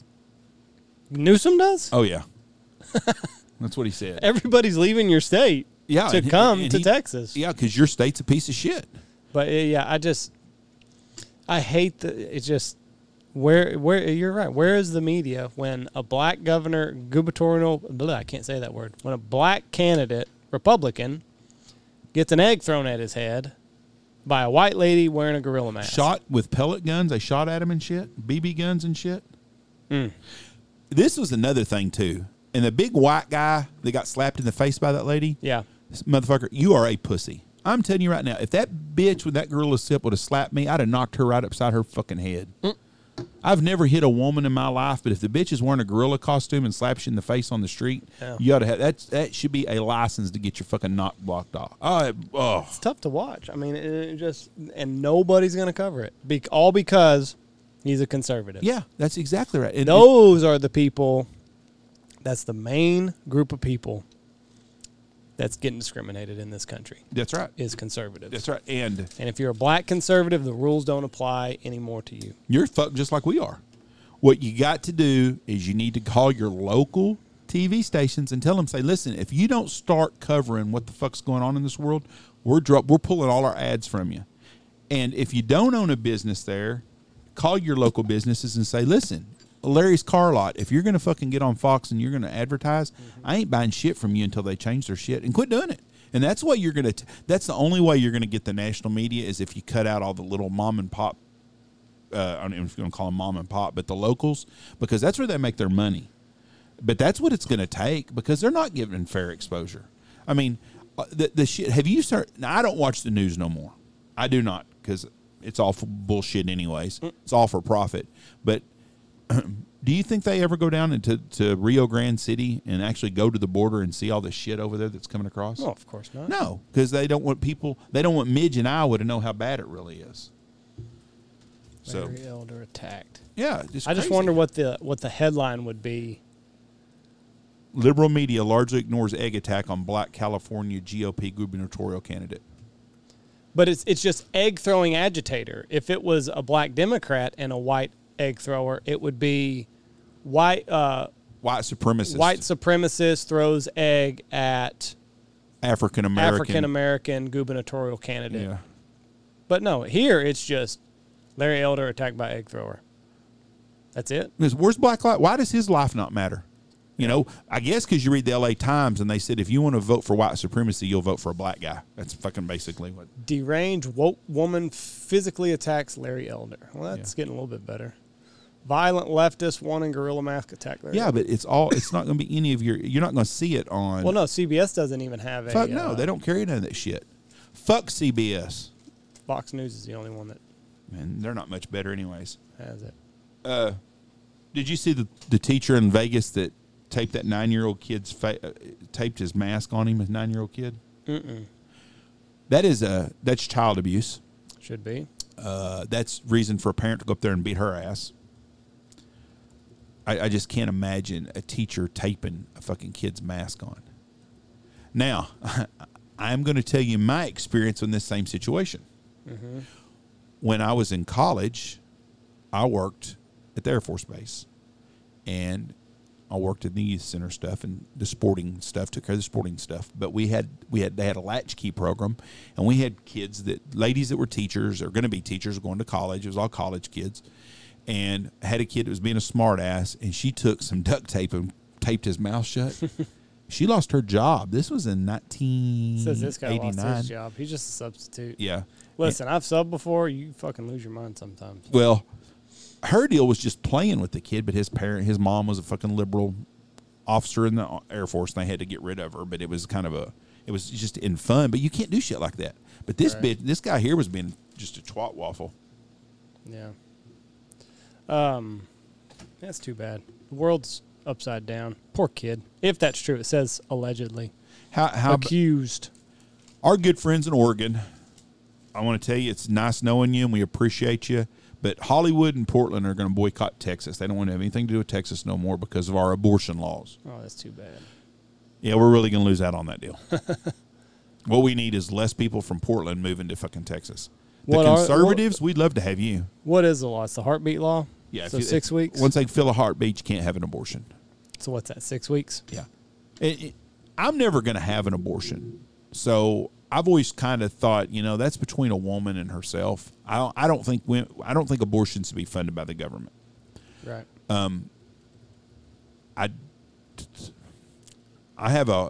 Newsom does? Oh, yeah. That's what he said. Everybody's leaving your state Yeah, to and he- come and to he- Texas. Yeah, because your state's a piece of shit. But uh, yeah, I just I hate the it's just where where you're right. Where is the media when a black governor, gubernatorial blah, I can't say that word. When a black candidate, Republican, gets an egg thrown at his head by a white lady wearing a gorilla mask. Shot with pellet guns. They shot at him and shit. B B guns and shit. Mm. This was another thing, too. And the big white guy that got slapped in the face by that lady, Yeah. this motherfucker, you are a pussy. I'm telling you right now, if that bitch with that gorilla sip would have slapped me, I'd have knocked her right upside her fucking head. Mm. I've never hit a woman in my life, but if the bitch is wearing a gorilla costume and slaps you in the face on the street, Yeah. you ought to have that. That should be a license to get your fucking knock blocked off. Oh, oh. It's tough to watch. I mean, it, it just and nobody's going to cover it. Be, all because he's a conservative. Yeah, that's exactly right. And Those are the people. That's the main group of people that's getting discriminated in this country. That's right. Is conservatives. That's right. And And if you're a black conservative, the rules don't apply anymore to you. you're fucked just like we are. What you got to do is you need to call your local T V stations and tell them, say, listen, if you don't start covering what the fuck's going on in this world, we're drop, we're pulling all our ads from you. And if you don't own a business there, call your local businesses and say, listen, Larry's Car Lot, if you're going to fucking get on Fox and you're going to advertise, mm-hmm. I ain't buying shit from you until they change their shit, and quit doing it. And that's what you're going to, that's the only way you're going to get the national media is if you cut out all the little mom and pop, uh, I don't know if you're going to call them mom and pop, but the locals, because that's where they make their money. But that's what it's going to take because they're not giving fair exposure. I mean, the, the shit, have you started, now I don't watch the news no more. I do not because it's all for bullshit anyways. It's all for profit. But do you think they ever go down into to Rio Grande City and actually go to the border and see all the shit over there that's coming across? No, of course not. No, because they don't want people, they don't want Midge and Iowa to know how bad it really is. Larry So, Elder attacked. Yeah, just I just crazy. wonder what the what the headline would be. Liberal media largely ignores egg attack on black California G O P gubernatorial candidate. But it's it's just egg throwing agitator. If it was a black Democrat and a white egg thrower, it would be white uh, White supremacist. white supremacist throws egg at African American. African American gubernatorial candidate. Yeah. But no, here it's just Larry Elder attacked by egg thrower. That's it. Because where's Black Lives? Why does his life not matter? You know, I guess because you read the L A Times and they said if you want to vote for white supremacy, you'll vote for a black guy. That's fucking basically what. Deranged woke woman physically attacks Larry Elder. Well, that's Yeah. getting a little bit better. Violent leftist wanting gorilla mask attack Larry Yeah, Elder. but it's all. It's not going to be any of your. You're not going to see it on. Well, no, C B S doesn't even have a. Fuck no, uh, they don't carry none of that shit. Fuck C B S. Fox News is the only one that Man, they're not much better, anyways. has it. Uh, did you see the the teacher in Vegas that taped that nine year old kid's fa- uh, taped his mask on him? His nine year old kid. Mm-mm. That is a that's child abuse. Should be. Uh, that's reason for a parent to go up there and beat her ass. I, I just can't imagine a teacher taping a fucking kid's mask on. Now, I'm going to tell you my experience in this same situation. Mm-hmm. When I was in college, I worked at the Air Force Base, and I worked in the youth center stuff and the sporting stuff, took care of the sporting stuff. But we had we had they had a latchkey program, and we had kids that ladies that were teachers or going to be teachers going to college. It was all college kids, and I had a kid that was being a smart ass, and she took some duct tape and taped his mouth shut. She lost her job. This was in nineteen eighty-nine. Says this guy lost his job. He's just a substitute. Yeah. Listen, I've subbed before. You fucking lose your mind sometimes. Well, her deal was just playing with the kid, but his parent, his mom was a fucking liberal officer in the Air Force, and they had to get rid of her. But it was kind of a, it was just in fun. But you can't do shit like that. But this Right. bit, this guy here was being just a twat waffle. Yeah. Um, that's too bad. The world's upside down. Poor kid. If that's true, it says allegedly. How how Accused. our good friends in Oregon, I want to tell you, it's nice knowing you, and we appreciate you. But Hollywood and Portland are going to boycott Texas. They don't want to have anything to do with Texas no more because of our abortion laws. Oh, that's too bad. Yeah, we're really going to lose out on that deal. What we need is less people from Portland moving to fucking Texas. The What are- conservatives, we'd love to have you. What is the law? It's the heartbeat law? Yeah, if So you- six if- weeks? Once they feel a heartbeat, you can't have an abortion. So what's that, six weeks? Yeah. It, it, I'm never going to have an abortion. So I've always kind of thought, you know, that's between a woman and herself. I don't, I don't think we, I don't think abortions should be funded by the government. Right. I, I have a,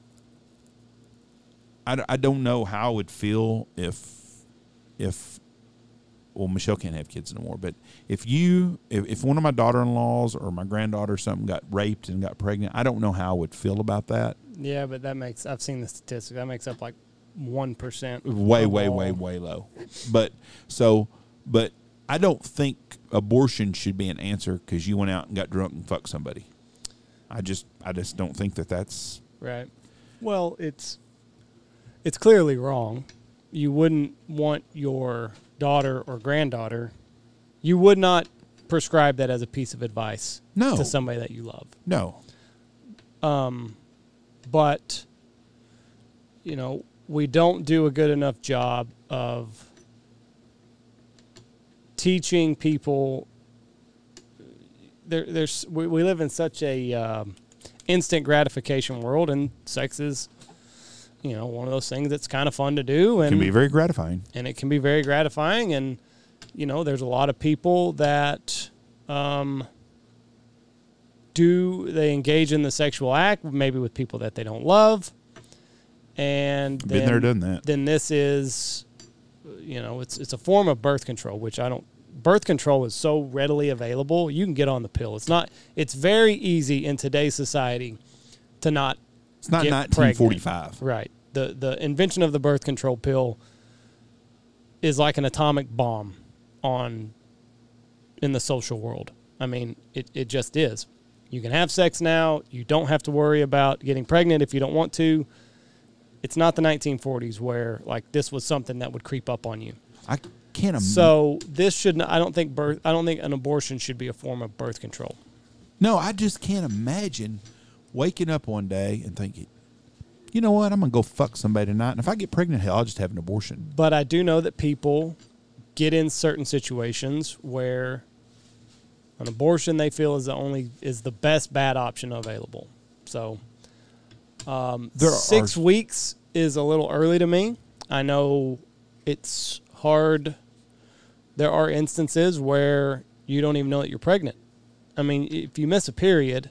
I, I don't know how I would feel if, if, well, Michelle can't have kids no more, but if you, if, if one of my daughter-in-laws or my granddaughter or something got raped and got pregnant, I don't know how I would feel about that. Yeah, but that makes, I've seen the statistics. That makes up like one percent. Way, way, way, way low. But so, but I don't think abortion should be an answer because you went out and got drunk and fucked somebody. I just, I just don't think that that's Right. Well, it's it's clearly wrong. You wouldn't want your daughter or granddaughter, you would not prescribe that as a piece of advice No. to somebody that you love. no. Um, but you know, we don't do a good enough job of teaching people. There, there's we, we live in such a um, instant gratification world, and sex is, you know, one of those things that's kind of fun to do, and Can be very gratifying. and it can be very gratifying. And you know, there's a lot of people that um, do they engage in the sexual act, maybe with people that they don't love, and Been then, there, done that. Then this is, you know, it's it's a form of birth control, which I don't. Birth control is so readily available. You can get on the pill. It's not. It's very easy in today's society to not. It's not get nineteen forty-five. pregnant. Right. The the invention of the birth control pill is like an atomic bomb on in the social world. I mean, it, it just is. You can have sex now. You don't have to worry about getting pregnant if you don't want to. It's not the nineteen forties where like this was something that would creep up on you. I can't imagine. So this should not, I don't think birth I don't think an abortion should be a form of birth control. No, I just can't imagine waking up one day and thinking, you know what, I'm going to go fuck somebody tonight. And if I get pregnant, hell, I'll just have an abortion. But I do know that people get in certain situations where an abortion they feel is the only is the best bad option available. So um, There six are- weeks is a little early to me. I know it's hard. There are instances where you don't even know that you're pregnant. I mean, if you miss a period,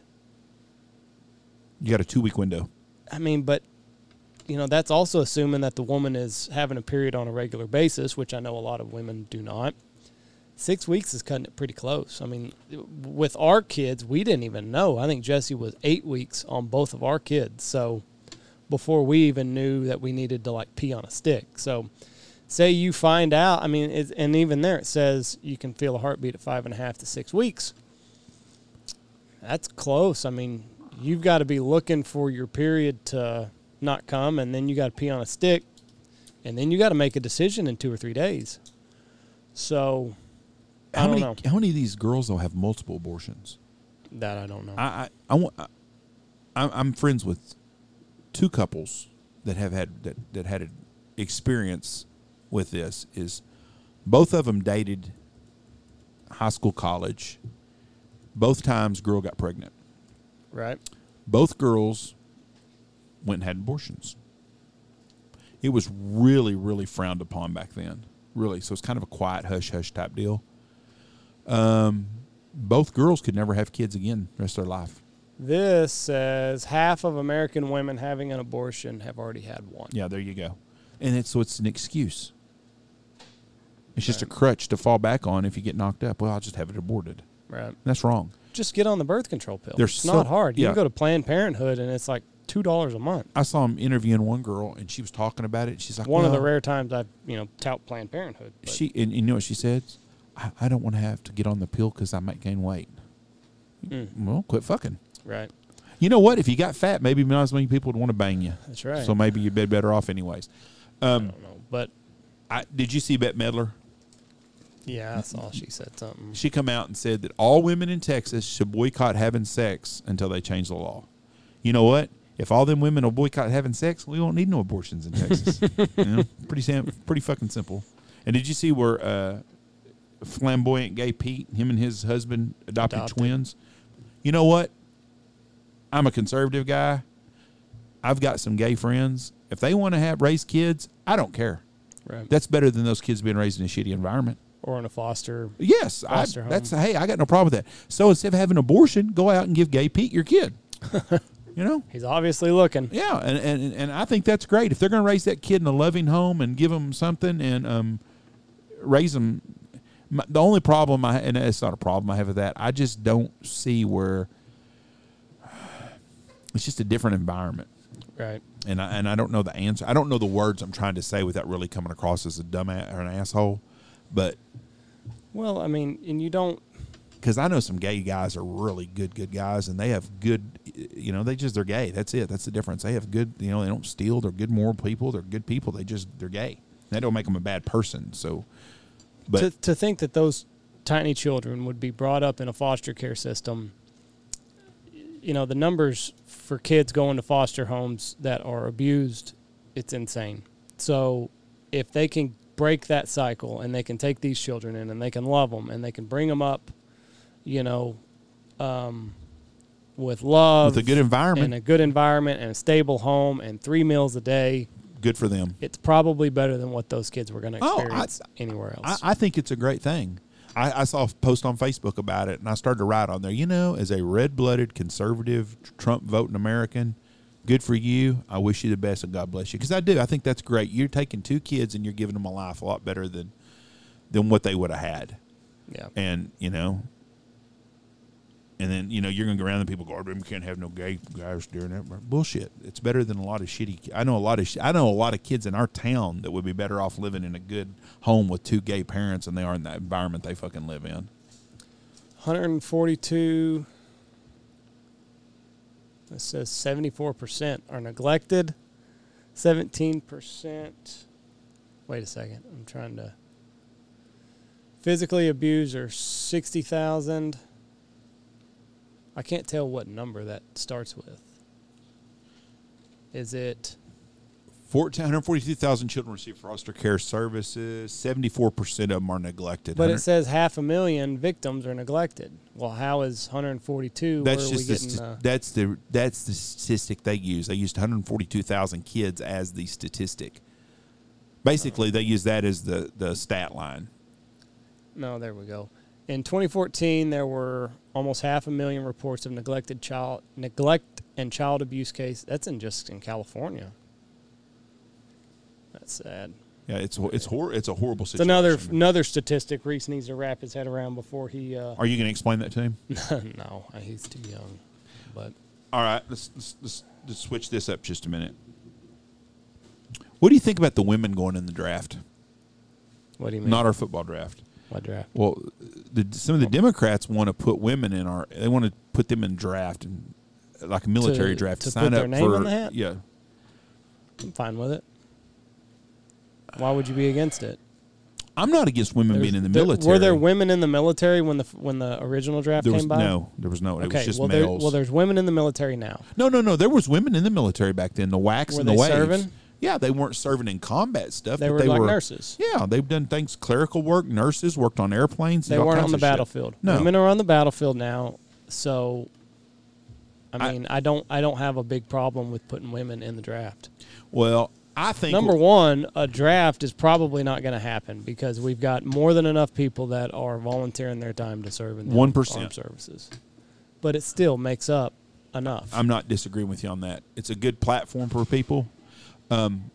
You got a two-week window. I mean, but, you know, that's also assuming that the woman is having a period on a regular basis, which I know a lot of women do not. Six weeks is cutting it pretty close. I mean, with our kids, we didn't even know. I think Jesse was eight weeks on both of our kids. So before we even knew that we needed to, like, pee on a stick. So say you find out, I mean, it, and even there it says you can feel a heartbeat at five and a half to six weeks. That's close. I mean, you've got to be looking for your period to not come, and then you got to pee on a stick, and then you got to make a decision in two or three days. So, I How don't many? know. How many of these girls though have multiple abortions? That I don't know. I I, I want. I, I'm I'm friends with two couples that have had that that had an experience with this. Is both of them dated high school, college. Both times, girl got pregnant. Right? Both girls went and had abortions. It was really, really frowned upon back then. Really. So it's kind of a quiet hush-hush type deal. Um, both girls could never have kids again the rest of their life. This says half of American women having an abortion have already had one. Yeah, there you go. And it's, so it's an excuse. It's just Right. a crutch to fall back on if you get knocked up. Well, I'll just have it aborted. Right. That's wrong. Just get on the birth control pill. They're it's so- not hard. You yeah. can go to Planned Parenthood, and it's like two dollars a month. I saw him interviewing one girl, and she was talking about it. She's like, One of the well, rare times I've, you know, tout Planned Parenthood. But She and you know what she said? I, I don't want to have to get on the pill because I might gain weight. Mm. Well, quit fucking. Right. You know what? If you got fat, maybe not as many people would want to bang you. That's right. So maybe you'd be better off anyways. I Um, don't know. But, I, did you see Bette Midler? yeah, I saw she said something. She come out and said that all women in Texas should boycott having sex until they change the law. You know what? If all them women will boycott having sex, we won't need no abortions in Texas. You know? Pretty sam- pretty fucking simple. And did you see where uh, flamboyant gay Pete, him and his husband adopted, Adopted. twins? You know what? I'm a conservative guy. I've got some gay friends. If they want to have raise kids, I don't care. Right. That's better than those kids being raised in a shitty environment. Or in a foster. Yes, I, Foster home. that's hey, I got no problem with that. So instead of having an abortion, go out and give gay Pete your kid. You know, He's obviously looking. yeah, and, and and I think that's great. If they're going to raise that kid in a loving home and give them something and um, raise them, my, the only problem I and it's not a problem I have with that. I just don't see where it's just a different environment. Right. And I, and I don't know the answer. I don't know the words I'm trying to say without really coming across as a dumbass or an asshole. But Well, I mean, and you don't. because I know some gay guys are really good, good guys, and they have good, you know, they just they're gay. That's it. That's the difference. They have good, you know, they don't steal. They're good moral people. They're good people. They just they're gay. That don't make them a bad person. So, but to, to think that those tiny children would be brought up in a foster care system, you know, the numbers for kids going to foster homes that are abused it's insane. So if they can break that cycle and they can take these children in and they can love them and they can bring them up, you know, um, with love, with a good environment, and a good environment and a stable home and three meals a day, good for them. It's probably better than what those kids were going to Oh, experience I- anywhere else. I, I think it's a great thing. I, I saw a post on Facebook about it, and I started to write on there, you know, as a red-blooded, conservative, Trump-voting American, good for you. I wish you the best, and God bless you. Because I do. I think that's great. You're taking two kids, and you're giving them a life a lot better than than what they would have had. Yeah. And, you know, and then, you know, you're going to go around and people go, oh, we can't have no gay guys doing that. Bullshit. It's better than a lot of shitty. I know a lot of sh- I know a lot of kids in our town that would be better off living in a good home with two gay parents than they are in that environment they fucking live in. one hundred forty-two, it says seventy-four percent are neglected, seventeen percent, wait a second, I'm trying to, physically abused are sixty thousand. I can't tell what number that starts with. Is it? one hundred forty-two thousand children receive foster care services. seventy-four percent of them are neglected. But it says half a million victims are neglected. Well, how is one hundred forty-two? That's where are just we the, getting, st- uh, that's the that's the statistic they use. They used one hundred forty-two thousand kids as the statistic. Basically, they use that as the, the stat line. No, there we go. In twenty fourteen, there were almost half a million reports of neglected child neglect and child abuse case. That's in just in California. That's sad. Yeah, it's it's hor- it's a horrible It's situation. another another statistic Reese needs to wrap his head around before he. Uh, Are you going to explain that to him? no, he's too young. But All right, let's, let's let's let's switch this up just a minute. What do you think about the women going in the draft? what do you mean? Not our football draft. What draft? Well, the, some of the Democrats want to put women in our. They want to put them in draft and like a military To- draft to sign put their up name for. on the hat? Yeah, I'm fine with it. Why would you be against it? I'm not against women There's- being in the there- military. Were there women in the military when the when the original draft There was came by? no. There was no. It Okay, was just well, there, males. well, there's women in the military now. no, no, no. There was women in the military back then. The WACs Were and the they waves. serving? Yeah, they weren't serving in combat stuff. They but were they like were nurses. Yeah, they've done things, clerical work, nurses, worked on airplanes. They did all weren't kinds on the of shit. battlefield. No. Women are on the battlefield now, so I I- mean, I, don't I don't have a big problem with putting women in the draft. Well, I think Number one, a draft is probably not going to happen because we've got more than enough people that are volunteering their time to serve in the one percent. armed services. But it still makes up enough. I'm not disagreeing with you on that. It's a good platform for people. Um,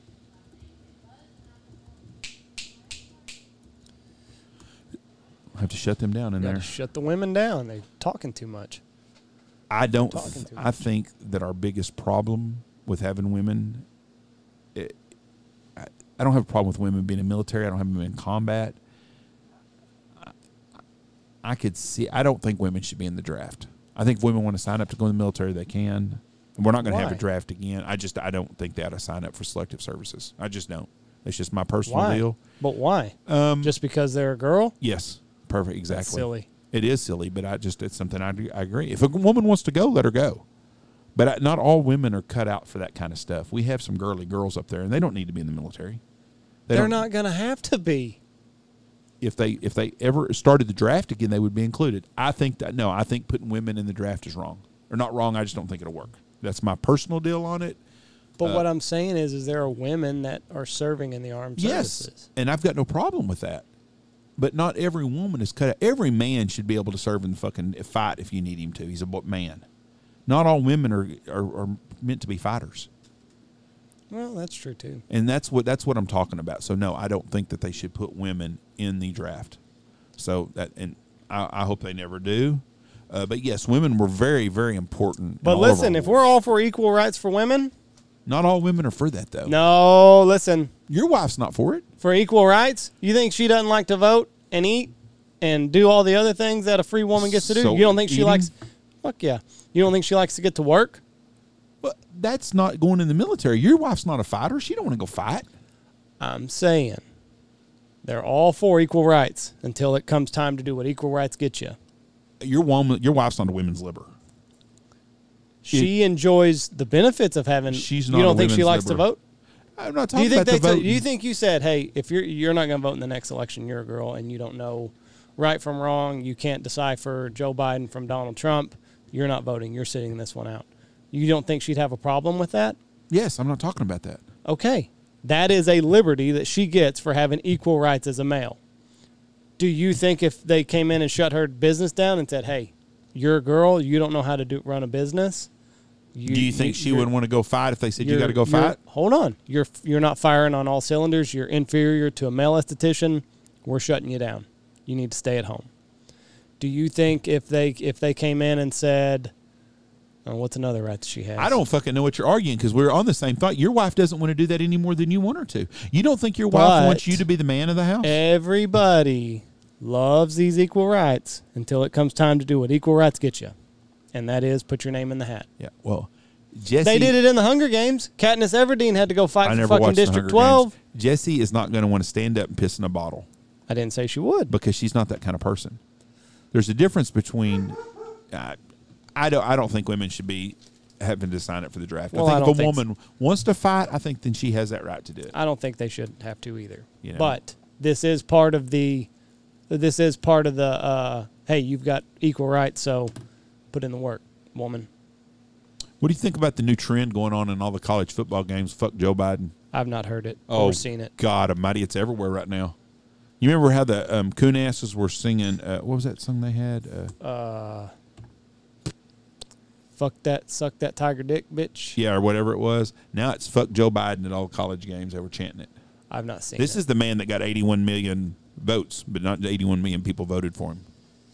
I have to shut them down in Gotta there. shut the women down. They're talking too much. I don't. talking th- too I think that our biggest problem with having women, it, I, I don't have a problem with women being in the military. I don't have them in combat. I, I could see. I don't think women should be in the draft. I think if women want to sign up to go in the military, they can. And we're not going to have a Why? draft again. I just I don't think they ought to sign up for selective services. I just don't. It's just my personal Why? deal. But why? Um, Just because they're a girl? yes, perfect, exactly. That's silly. It is silly, but I just it's something I, do- I agree. If a woman wants to go, let her go. But I, not all women are cut out for that kind of stuff. We have some girly girls up there, and they don't need to be in the military. They They're don't- not going to have to be. If they if they ever started the draft again, they would be included. I think that no, I think putting women in the draft is wrong, or not wrong. I just don't think it'll work. That's my personal deal on it. But Uh, what I'm saying is, is there are women that are serving in the armed Yes, services. and I've got no problem with that. But not every woman is cut out. Every man should be able to serve in the fucking fight if you need him to. He's a bo- man. Not all women are, are, are meant to be fighters. Well, that's true too. And that's what that's what I'm talking about. So no, I don't think that they should put women in the draft. So that and I, I hope they never do. Uh, but yes, women were very, very important. in But all of listen, our if wars. we're all for equal rights for women, Not all women are for that though. no, listen, Your wife's not for it. for equal rights, you think she doesn't like to vote and eat and do all the other things that a free woman gets to do? So, You don't think she eating? likes? Fuck yeah. You don't think she likes to get to work? But that's not going in the military. Your wife's not a fighter. She don't want to go fight. I'm saying they're all for equal rights until it comes time to do what equal rights get you. Your woman, your wife's not a women's liber. She enjoys the benefits of having. She's You not don't a think she women's likes to liberal. vote? I'm not Do talking you think about they? the T- vote. do you think you said, "Hey, if you're you're not going to vote in the next election, you're a girl, and you don't know right from wrong. You can't decipher Joe Biden from Donald Trump. You're not voting. You're sitting this one out." You don't think she'd have a problem with that? Yes, I'm not talking about that. Okay, that is a liberty that she gets for having equal rights as a male. Do you think if they came in and shut her business down and said, "Hey, you're a girl, you don't know how to do run a business"? You, Do you think she you're- would want to go fight if they said you you're- got to go you're- fight? Hold on. You're you're not firing on all cylinders. You're inferior to a male esthetician. We're shutting you down. You need to stay at home. Do you think if they if they came in and said, oh, what's another right that she has? I don't fucking know what you're arguing because we're on the same thought. Your wife doesn't want to do that any more than you want her to. You don't think your wife But wants you to be the man of the house? Everybody loves these equal rights until it comes time to do what equal rights get you, and that is put your name in the hat. Yeah. Well, Jesse. They did it in the Hunger Games. Katniss Everdeen had to go fight I for never fucking watched the District Hunger twelve. Games. Jesse is not going to want to stand up and piss in a bottle I didn't say she would. because she's not that kind of person. There's a difference between. Uh, I don't. I don't think women should be having to sign up for the draft. Well, I I think don't if a think woman wants to fight, I think then she has that right to do it. I don't think they should have to either. You know. But this is part of the. This is part of the. Uh, hey, you've got equal rights, so put in the work, woman. What do you think about the new trend going on in all the college football games? Fuck Joe Biden. I've not heard it Oh, or seen it. God Almighty, it's everywhere right now. You remember how the um, Coonasses were singing? Uh, what was that song they had? Uh, Uh, fuck that, suck that tiger dick, bitch. yeah, or whatever it was. Now it's fuck Joe Biden at all college games. They were chanting it. I've not seen This it. is the man that got eighty-one million votes, but not eighty-one million people voted for him.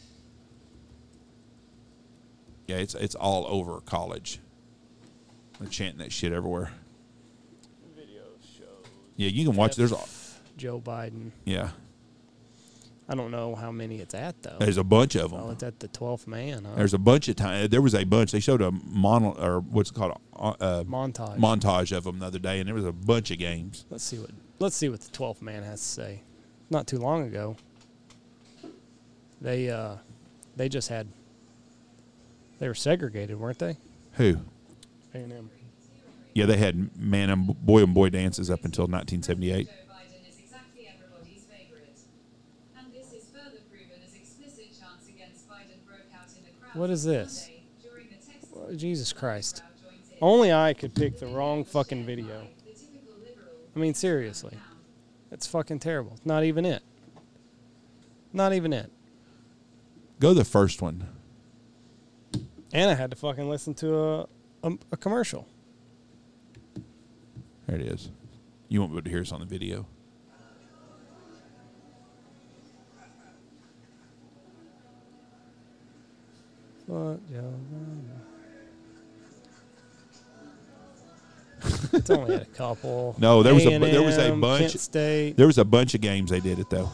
Yeah, it's it's all over college. They're chanting that shit everywhere. Video shows Yeah, you can watch. There's a, Joe Biden. yeah, I don't know how many it's at though. there's a bunch of them. Oh, it's at the twelfth man. Huh? There's a bunch of time. There was a bunch. They showed a mono or what's it called a uh, montage. montage of them the other day, and there was a bunch of games. Let's see what let's see what the twelfth man has to say. Not too long ago, they uh, they just had they were segregated, weren't they? Who? A and M. Yeah, they had man and boy and boy dances up until nineteen seventy-eight. Joe Biden is exactly everybody's favorite. And this is further proven as explicit chants against Biden broke out in the crowd. What is this? Monday during the Texas Oh, Jesus Christ! crowd joined in. Only I could pick the wrong fucking video. The typical liberal I mean, seriously, it's fucking terrible. It's not even it. Not even it. Go the first one. And I had to fucking listen to a a, a commercial. There it is. You won't be able to hear us on the video. Fuck Joe Biden. It's only a couple. No, there was a bu- there was a A and M, bunch- Kent State. There was a bunch of games they did it though.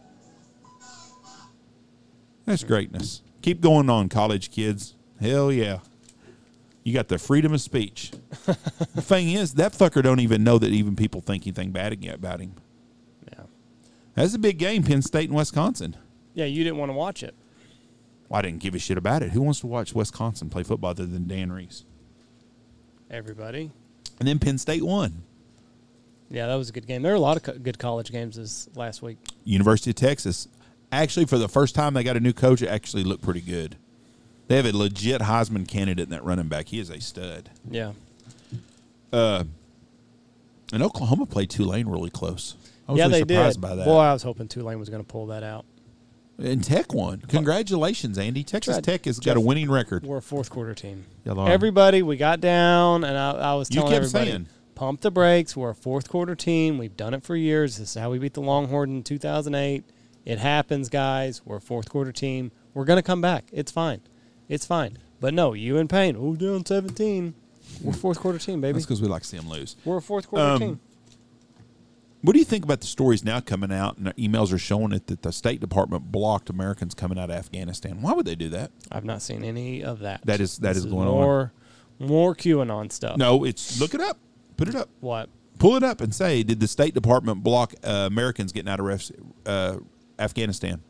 That's greatness. Keep going on, college kids. Hell yeah. You got the freedom of speech. The thing is, that fucker don't even know that even people think anything bad ag- about him. Yeah. That's a big game, Penn State and Wisconsin. Yeah, you didn't want to watch it. Well, I didn't give a shit about it. Who wants to watch Wisconsin play football other than Dan Reese? Everybody. And then Penn State won. Yeah, that was a good game. There were a lot of co- good college games this last week. University of Texas. Actually, for the first time they got a new coach, it actually looked pretty good. They have a legit Heisman candidate in that running back. He is a stud. Yeah. Uh, and Oklahoma played Tulane really close. I was yeah, really they surprised did. by that. Boy, I was hoping Tulane was going to pull that out. And Tech won. Congratulations, Andy. Texas Tried. Tech has Jeff, got a winning record. We're a fourth quarter team. Y'all are. Everybody, we got down, and I, I was You telling kept everybody, saying. pump the brakes. We're a fourth quarter team. We've done it for years. This is how we beat the Longhorns in two thousand eight. It happens, guys. We're a fourth quarter team. We're going to come back. It's fine. It's fine. But no, you in pain. Oh, down seventeen. We're a fourth quarter team, baby. That's because we like to see them lose. We're a fourth quarter Um, team. What do you think about the stories now coming out, and the emails are showing it that the State Department blocked Americans coming out of Afghanistan? Why would they do that? I've not seen any of that. That is- that This is going on. more, More QAnon stuff. No, it's look it up. Put it up. What? Pull it up and say, did the State Department block uh, Americans getting out of ref- uh, Afghanistan?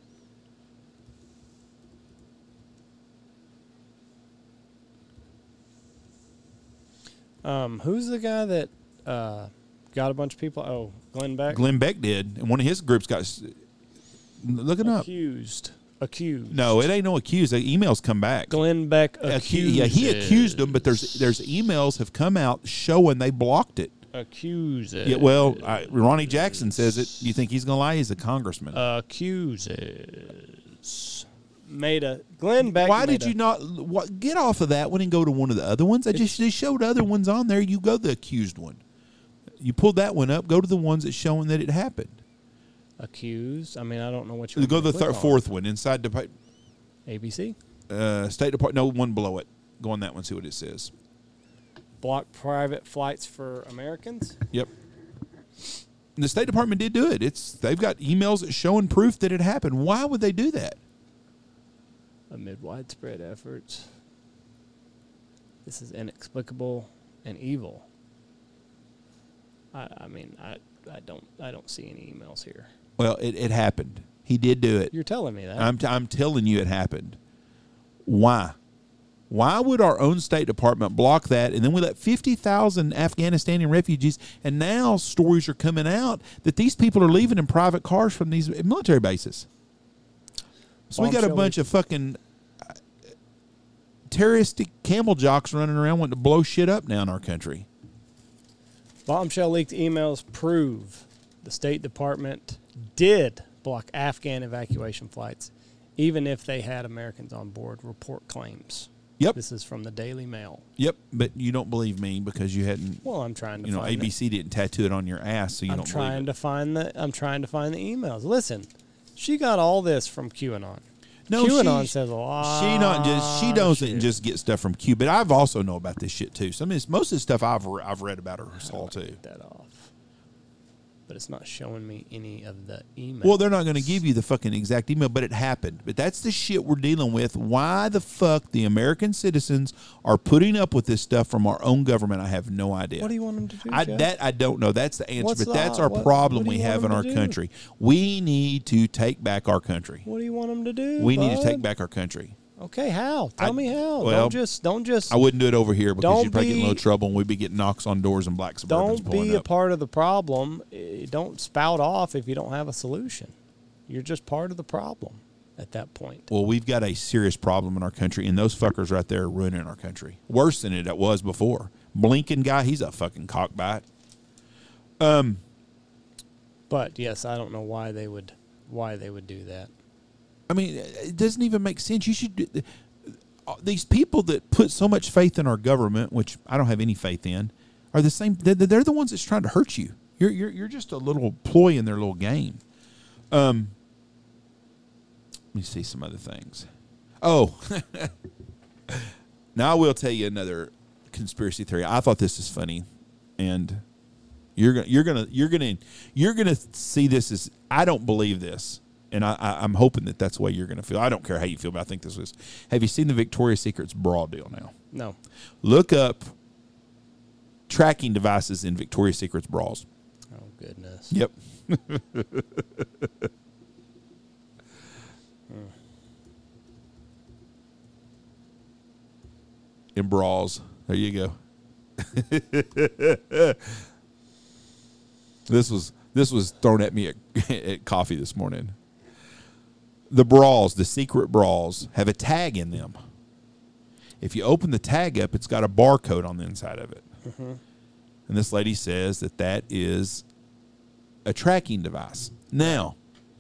Um, who's the guy that uh, got a bunch of people. Oh, Glenn Beck. Glenn Beck did, and one of his groups got. s- Look it up. Accused. Accused. No, it ain't no accused. The emails come back. Glenn Beck Accu- accused. yeah, he accused them, but there's there's emails have come out showing they blocked it. Accused. Yeah, well, I, Ronnie Jackson says it. You think he's gonna lie? He's a congressman. Accuses. Made a Glenn Beck. Why made did a- you not what, get off of that one and go to one of the other ones? I just they showed other ones on there. You go the accused one. You pulled that one up. Go to the ones that's showing that it happened. accused? I mean, I don't know what you Go to the click third, on. fourth one inside the A B C. uh, State Department. No, one below it. Go on that one. See what it says. Block private flights for Americans. Yep. And the State Department did do it. It's they've got emails that showing proof that it happened. Why would they do that? Amid widespread efforts, this is inexplicable and evil. I, I mean, I, I don't, I don't see any emails here. Well, it, it happened. He did do it. You're telling me that. I'm, t- I'm telling you it happened. Why? Why would our own State Department block that? And then we let fifty thousand Afghanistani refugees, and now stories are coming out that these people are leaving in private cars from these military bases. So we got a Bombshell bunch of fucking uh, terroristic camel jocks running around wanting to blow shit up now in our country. Bombshell leaked emails prove the State Department did block Afghan evacuation flights, even if they had Americans on board. Report claims. Yep. This is from the Daily Mail. Yep, but you don't believe me because you hadn't. Well, I'm trying to You know, find A B C didn't tattoo it on your ass, so you I'm don't trying believe to find the I'm trying to find the emails. Listen, she got all this from QAnon. No, QAnon she- says a lot. She not just she of doesn't shit. just get stuff from Q, but I've also know about this shit too. Some of this, most of the stuff I've re- I've read about her all too. Take that off. But it's not showing me any of the emails. Well, they're not going to give you the fucking exact email, but it happened. But that's the shit we're dealing with. Why the fuck the American citizens are putting up with this stuff from our own government? I have no idea. What do you want them to do, I, Jeff? that I don't know. That's the answer. What's but the- that's our what- problem what do we you want have in them our to do? country. We need to take back our country. What do you want them to do? We need to bud? take back our country. Okay, how? Tell I- me how. well, don't just don't just I wouldn't do it over here because Don't you'd probably get in a little be- trouble and we'd be getting knocks on doors and black Suburbans don't pulling be a up. part of the problem. Eh, Don't spout off if you don't have a solution. You're just part of the problem at that point. Well, we've got a serious problem in our country, and those fuckers right there are ruining our country. Worse than it was before. Blinken guy, he's a fucking cockbite. Um, But yes, I don't know why they would why they would do that. I mean, it doesn't even make sense. You should. do- These people that put so much faith in our government, which I don't have any faith in, are the same. They're, they're the ones that's trying to hurt you. You're you're you're just a little ploy in their little game. Um, let me see some other things. Oh, now I will tell you another conspiracy theory. I thought this is funny, and you're gonna you're gonna you're gonna you're gonna see this as I don't believe this. And I, I, I'm hoping that that's the way you're going to feel. I don't care how you feel, but I think this is. Have you seen the Victoria's Secret's bra deal now? No. Look up tracking devices in Victoria's Secret's bras. Oh goodness. Yep. In bras. There you go. This was this was thrown at me at, at coffee this morning. The bras, the secret bras, have a tag in them. If you open the tag up, it's got a barcode on the inside of it. Mm-hmm. And this lady says that that is a tracking device. Now,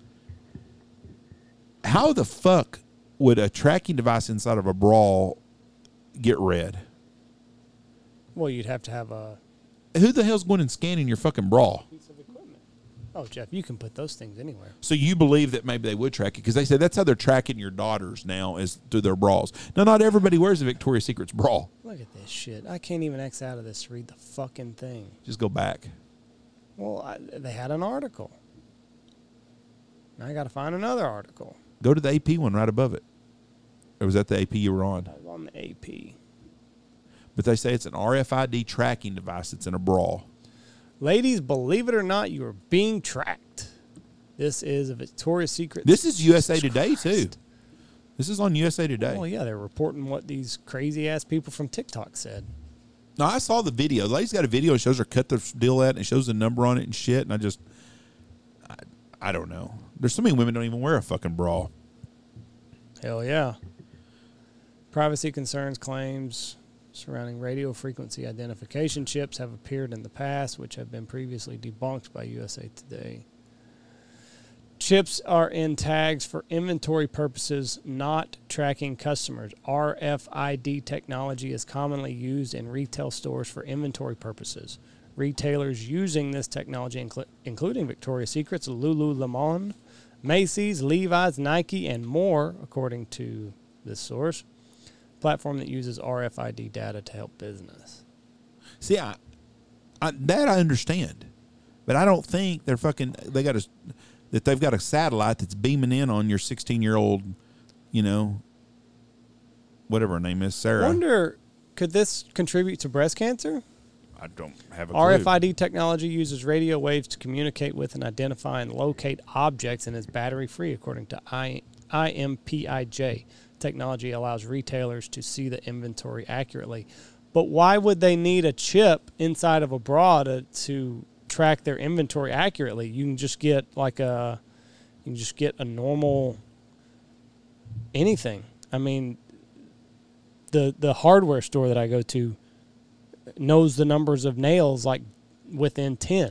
how the fuck would a tracking device inside of a bra get read? Well, you'd have to have a Who the hell's going and scanning your fucking bra? piece of equipment. Oh, Jeff, you can put those things anywhere. So you believe that maybe they would track it because they said that's how they're tracking your daughters now is through their bras. Now, not everybody wears a Victoria's Secret's bra. Look at this shit. I can't even X out of this to read the fucking thing. Just go back. Well, I, they had an article. Now I got to find another article. Go to the A P one right above it. Or was that the A P you were on? I was on the A P. But they say it's an R F I D tracking device that's in a bra. Ladies, believe it or not, you are being tracked. This is a Victoria's Secret. This is U S A Jesus Today, too. Christ. This is on U S A Today. Well, yeah, they're reporting what these crazy ass people from TikTok said. No, I saw the video. The lady's got a video. It shows her cut the deal at, and it shows the number on it and shit. And I just, I, I don't know. There's so many women don't even wear a fucking bra. Hell yeah. Privacy concerns claims surrounding radio frequency identification chips have appeared in the past, which have been previously debunked by U S A Today. Chips are in tags for inventory purposes, not tracking customers. R F I D technology is commonly used in retail stores for inventory purposes. Retailers using this technology, inclu- including Victoria's Secrets, Lululemon, Macy's, Levi's, Nike, and more, according to this source, platform that uses R F I D data to help business. See, I, I that I understand, but I don't think they're fucking. They got a that they've got a satellite that's beaming in on your sixteen-year-old, you know, whatever her name is, Sarah. I wonder, could this contribute to breast cancer? I don't have a clue. R F I D technology uses radio waves to communicate with and identify and locate objects and is battery-free, according to I M P I J. Technology allows retailers to see the inventory accurately. But why would they need a chip inside of a bra to, to track their inventory accurately? You can just get like a, you can just get a normal anything. I mean, the the hardware store that I go to knows the numbers of nails like within ten.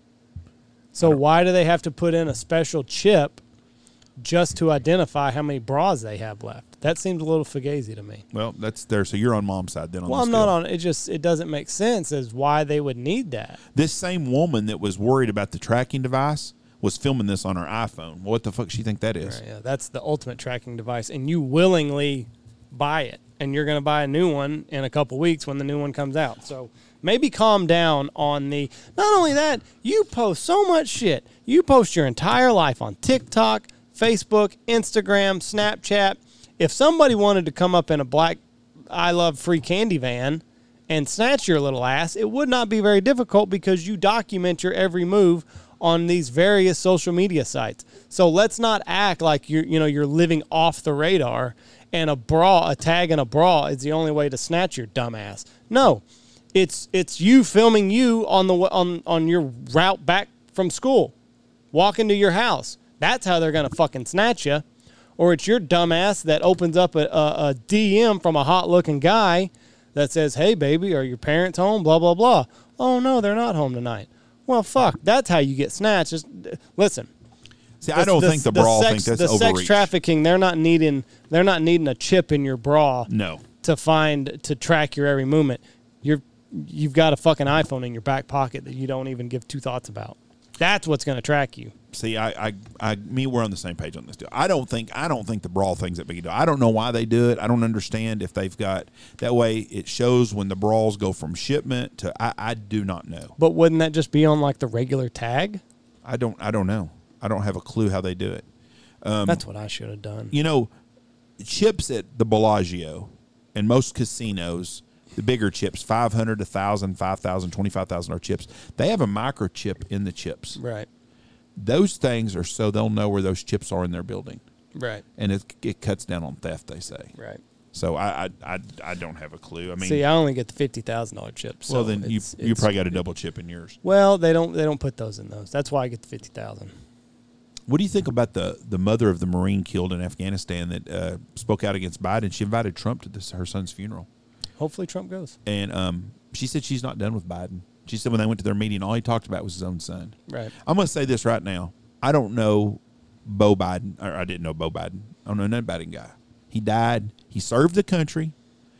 So why do they have to put in a special chip just to identify how many bras they have left? That seems a little fugazi to me. Well, that's there. So you're on mom's side then. On Well, this I'm not deal. on. It just it doesn't make sense as why they would need that. This same woman that was worried about the tracking device was filming this on her iPhone. What the fuck does she think that is? Right, yeah, that's the ultimate tracking device, and you willingly buy it, and you're going to buy a new one in a couple weeks when the new one comes out. So maybe calm down on the. Not only that, you post so much shit. You post your entire life on TikTok, Facebook, Instagram, Snapchat. If somebody wanted to come up in a black I Love Free Candy van and snatch your little ass, it would not be very difficult because you document your every move on these various social media sites. So let's not act like you're, you know, you're living off the radar and a bra, a tag in a bra is the only way to snatch your dumb ass. No, it's it's you filming you on the on on your route back from school, walking to your house. That's how they're gonna fucking snatch you. Or it's your dumbass that opens up a, a, a D M from a hot-looking guy that says, hey, baby, are your parents home? Blah, blah, blah. Oh, no, they're not home tonight. Well, fuck, that's how you get snatched. Just, listen. See, I don't think the bra sex, think that's the overreach. sex trafficking, they're not needing they're not needing a chip in your bra No. to find to track your every movement. You're you've got a fucking iPhone in your back pocket that you don't even give two thoughts about. That's what's going to track you. See, I, I, I, me, we're on the same page on this deal. I don't think, I don't think the bra thing's that big a deal. I don't know why they do it. I don't understand if they've got that way. It shows when the bras go from shipment to. I, I do not know. But wouldn't that just be on like the regular tag? I don't, I don't know. I don't have a clue how they do it. Um, That's what I should have done. You know, chips at the Bellagio and most casinos, the bigger chips, five hundred, one thousand, five thousand, twenty-five thousand dollars chips, they have a microchip in the chips. Right. Those things are so they'll know where those chips are in their building. Right. And it, it cuts down on theft, they say. Right. So I I, I, I don't have a clue. I mean, see, I only get the fifty thousand dollar chips. So well, then you it's, you it's, probably got a double chip in yours. Well, they don't they don't put those in those. That's why I get the fifty thousand. What do you think about the, the mother of the Marine killed in Afghanistan that uh, spoke out against Biden? She invited Trump to this her son's funeral. Hopefully, Trump goes. And um, she said she's not done with Biden. She said when they went to their meeting, all he talked about was his own son. Right. I'm going to say this right now. I don't know Bo Biden, or I didn't know Bo Biden. I don't know nothing about him guy. He died. He served the country.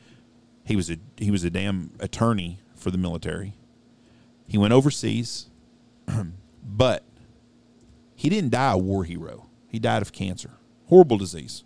He was a he was a damn attorney for the military. He went overseas, but he didn't die a war hero. He died of cancer. Horrible disease.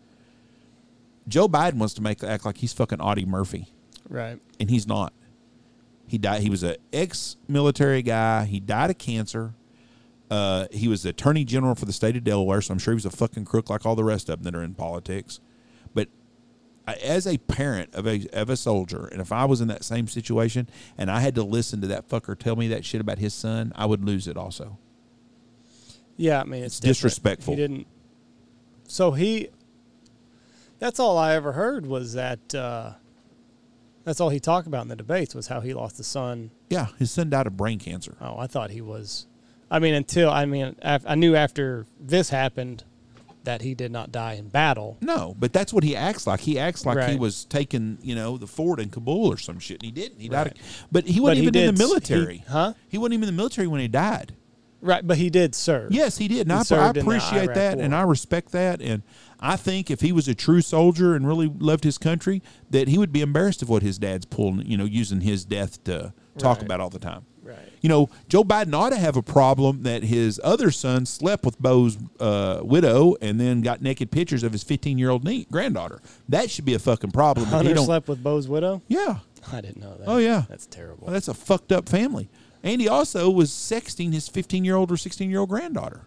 Joe Biden wants to make act like he's fucking Audie Murphy. Right. And he's not. He died. He was an ex-military guy. He died of cancer. Uh, he was the attorney general for the state of Delaware, so I'm sure he was a fucking crook like all the rest of them that are in politics. But I, as a parent of a of a soldier, and if I was in that same situation and I had to listen to that fucker tell me that shit about his son, I would lose it also. Yeah, I mean it's, It's different. disrespectful. He didn't. So he. That's all I ever heard was that uh, That's all he talked about in the debates was how he lost a son. Yeah, his son died of brain cancer. Oh, I thought he was. I mean, until I mean, af- I knew after this happened that he did not die in battle. No, but that's what he acts like. He acts like he Right. was taking, you know, the fort in Kabul or some shit, and he didn't. He died. Right. Of, but he wasn't he even in did- the military. he- huh? He wasn't even in the military when he died. Right, but he did serve. Yes, he did. And He I, I served in the appreciate Iraq that, War. and I respect that. And I think if he was a true soldier and really loved his country, that he would be embarrassed of what his dad's pulling, you know, using his death to talk Right. about all the time. Right. You know, Joe Biden ought to have a problem that his other son slept with Bo's uh, widow and then got naked pictures of his fifteen-year-old nie- granddaughter. That should be a fucking problem. But he Hunter don't, slept with Bo's widow? yeah. I didn't know that. Oh, yeah. That's terrible. Well, that's a fucked up family. And he also was sexting his fifteen-year-old or sixteen-year-old granddaughter.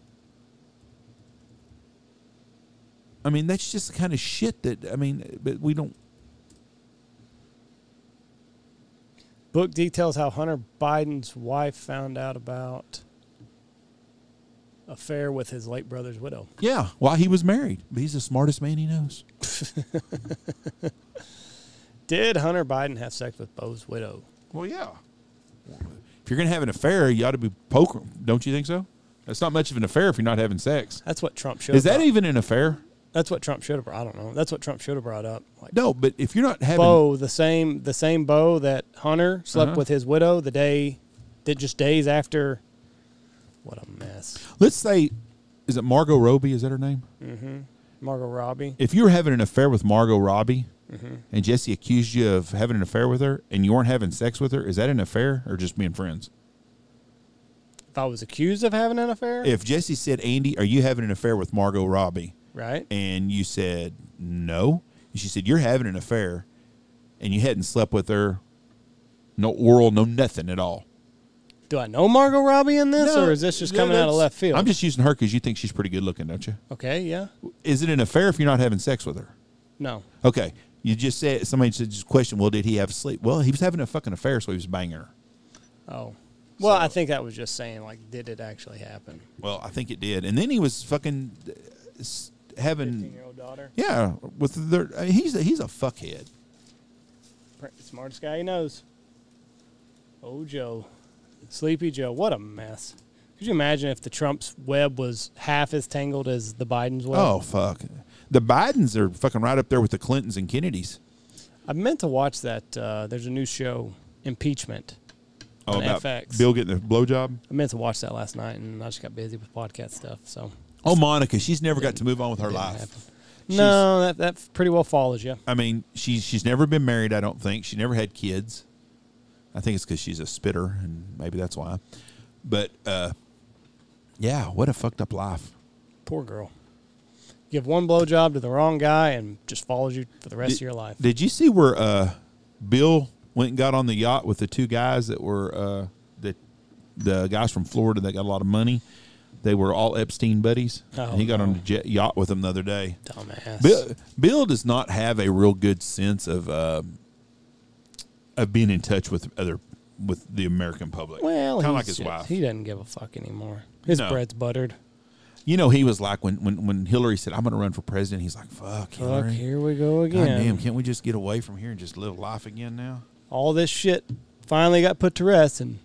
I mean, that's just the kind of shit that, I mean, but we don't. Book details how Hunter Biden's wife found out about affair with his late brother's widow. Yeah, while he was married. But he's the smartest man he knows. Did Hunter Biden have sex with Bo's widow? Well, yeah. If you're going to have an affair, you ought to be poker. Don't you think so? That's not much of an affair if you're not having sex. That's what Trump should. Is have that brought. even an affair? That's what Trump should have. brought. I don't know. That's what Trump should have brought up. Like, No, but if you're not having. Bo, the same, the same Bo that Hunter slept Uh-huh. with his widow the day, that just days after. What a mess. Let's say, is it Margot Robbie? Is that her name? Margot Robbie. If you were having an affair with Margot Robbie Mm-hmm. and Jesse accused you of having an affair with her and you weren't having sex with her, is that an affair or just being friends? If I was accused of having an affair, If Jesse said, Andy, are you having an affair with Margot Robbie? right? And you said, no. And she said, you're having an affair and you hadn't slept with her, no oral, no nothing at all. Do I know Margot Robbie in this, No, or is this just yeah, coming out of that's- left field? I'm just using her because you think she's pretty good looking, don't you? okay. Yeah. Is it an affair if you're not having sex with her? No. Okay. You just said, somebody said, just question, well, did he have sleep? Well, he was having a fucking affair, so he was banging her. Oh. Well, So- I think that was just saying, like, did it actually happen? Well, I think it did. And then he was fucking uh, s- having, fifteen-year-old daughter. yeah, with their, I mean, he's a, he's a fuckhead. Smartest guy he knows. Oh, Joe. Sleepy Joe. What a mess. Could you imagine if the Trump's web was half as tangled as the Biden's web? Oh, fuck. The Bidens are fucking right up there with the Clintons and Kennedys. I meant to watch that. Uh, there's a new show, Impeachment, Oh, on about F X. Bill getting a blowjob? I meant to watch that last night, and I just got busy with podcast stuff, so. Oh, Monica, she's never got to move on with her didn't life. happen. She's- No, that, that pretty well follows you. I mean, she's she's never been married, I don't think. She never had kids. I think it's because she's a spitter, and maybe that's why. But, uh, yeah, what a fucked up life. Poor girl. Give one blowjob to the wrong guy and just follows you for the rest of your life. Did you see where uh, Bill went and got on the yacht with the two guys that were uh, the the guys from Florida that got a lot of money? They were all Epstein buddies. Oh, and he got no. on the jet yacht with them the other day. Dumbass. Bill, Bill does not have a real good sense of uh, of being in touch with other with the American public. Well, kind of like he's his just- wife. He doesn't give a fuck anymore. His No. bread's buttered. You know, he was like when when, when Hillary said, "I'm going to run for president." He's like, "Fuck, Fuck, Hillary. here we go God again. damn, can't we just get away from here and just live life again now?" All this shit finally got put to rest, and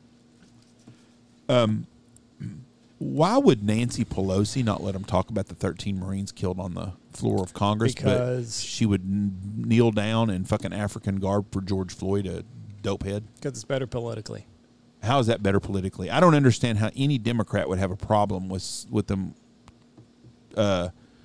Why would Nancy Pelosi not let him talk about the thirteen Marines killed on the floor of Congress? Because- but she would n- kneel down in fucking African garb for George Floyd, a dopehead. because it's better politically. How is that better politically? I don't understand how any Democrat would have a problem with with them uh,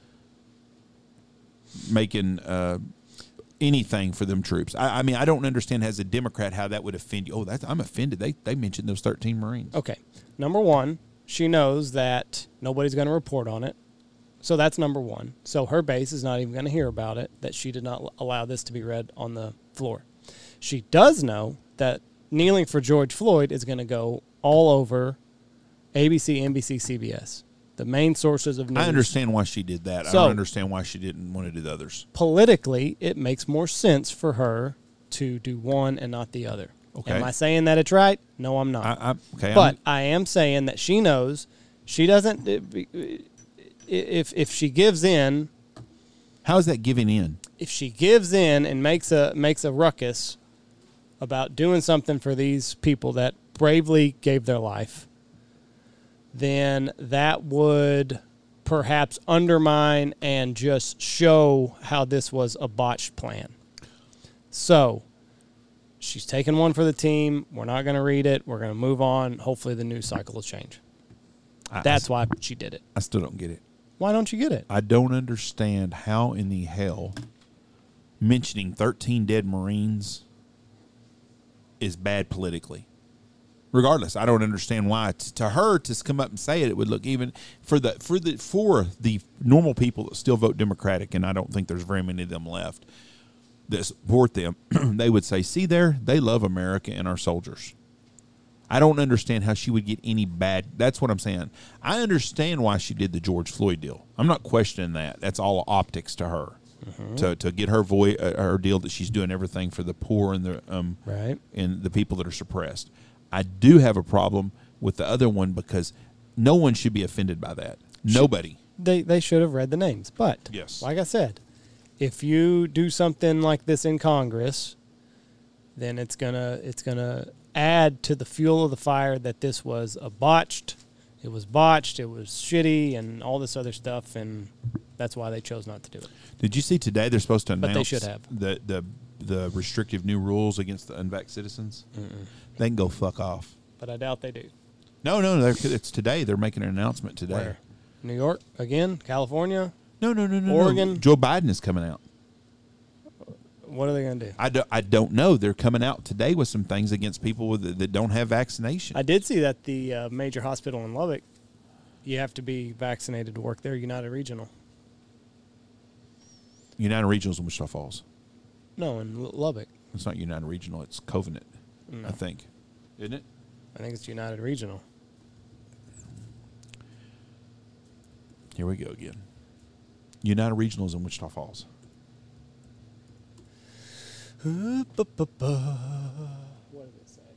making uh, anything for them troops. I, I mean, I don't understand as a Democrat how that would offend you. Oh, that's, I'm offended. They they mentioned those thirteen Marines. Okay. Number one, she knows that nobody's going to report on it. So that's number one. So her base is not even going to hear about it, that she did not l- allow this to be read on the floor. She does know that kneeling for George Floyd is going to go all over A B C, N B C, C B S, the main sources of news. I understand why she did that. I So- don't understand why she didn't want to do the others. Politically, it makes more sense for her to do one and not the other. Okay. Am I saying that it's right? No, I'm not. I, I, okay, But I'm, I am saying that she knows she doesn't. If if she gives in, how is that giving in? if she gives in and makes a makes a ruckus about doing something for these people that bravely gave their life, then that would perhaps undermine and just show how this was a botched plan. So she's taking one for the team. We're not going to read it. We're going to move on. Hopefully the news cycle will change. I, That's why she did it. I still don't get it. Why don't you get it? I don't understand how in the hell mentioning thirteen dead Marines is bad politically. Regardless, I don't understand why. T- to her, to come up and say it, it would look even for the for the for the normal people that still vote Democratic, and I don't think there's very many of them left that support them. They would say, "See there, they love America and our soldiers." I don't understand how she would get any bad. That's what I'm saying. I understand why she did the George Floyd deal. I'm not questioning that. That's all optics to her, mm-hmm. to to get her voice, uh, her deal that she's doing everything for the poor and the um right and the people that are suppressed. I do have a problem with the other one because no one should be offended by that. Nobody. They they should have read the names. But yes, like I said, if you do something like this in Congress, then it's gonna it's gonna add to the fuel of the fire that this was a botched, it was botched, it was shitty, and all this other stuff, and that's why they chose not to do it. Did you see today they're supposed to announce But they should have. the the the restrictive new rules against the unvaxxed citizens? Mm-mm. They can go fuck off. But I doubt they do. No, no, they're, it's today. They're making an announcement today. Where? New York again? California? No, no, no, no. Oregon? No. Joe Biden is coming out. What are they going to do? I, do, I don't know. They're coming out today with some things against people with, that don't have vaccination. I did see that the uh, major hospital in Lubbock, you have to be vaccinated to work there, United Regional. United Regional's in Wichita Falls. No, in L- Lubbock. It's not United Regional. It's Covenant, No. I think. Isn't it? I think it's United Regional. Here we go again. United Regional is in Wichita Falls. What did it say?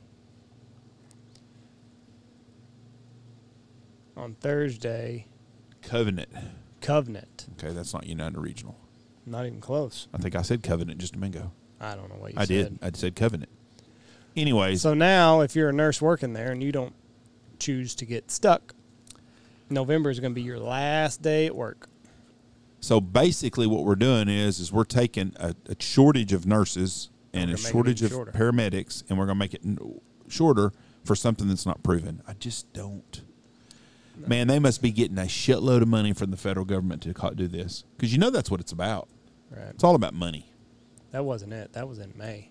On Thursday, Covenant. Covenant. Okay, that's not United Regional. Not even close. I think I said Covenant just a minute ago. I don't know what you I said. did. I said Covenant. Anyways. So now, if you're a nurse working there and you don't choose to get stuck, November is going to be your last day at work. So basically what we're doing is is we're taking a, a shortage of nurses and a shortage of shorter. paramedics, and we're going to make it n- shorter for something that's not proven. I just don't. No. Man, they must be getting a shitload of money from the federal government to co- do this, because you know that's what it's about. Right. It's all about money. That wasn't it. That was in May.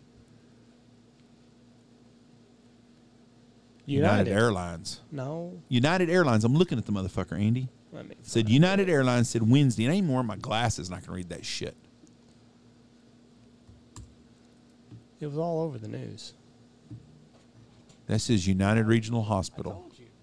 United, United Airlines. No. United Airlines. I'm looking at the motherfucker, Andy. Let me Said find United it. Airlines said Wednesday. And I ain't more in my glasses and I can read that shit. It was all over the news. That says United Regional I Hospital. told you.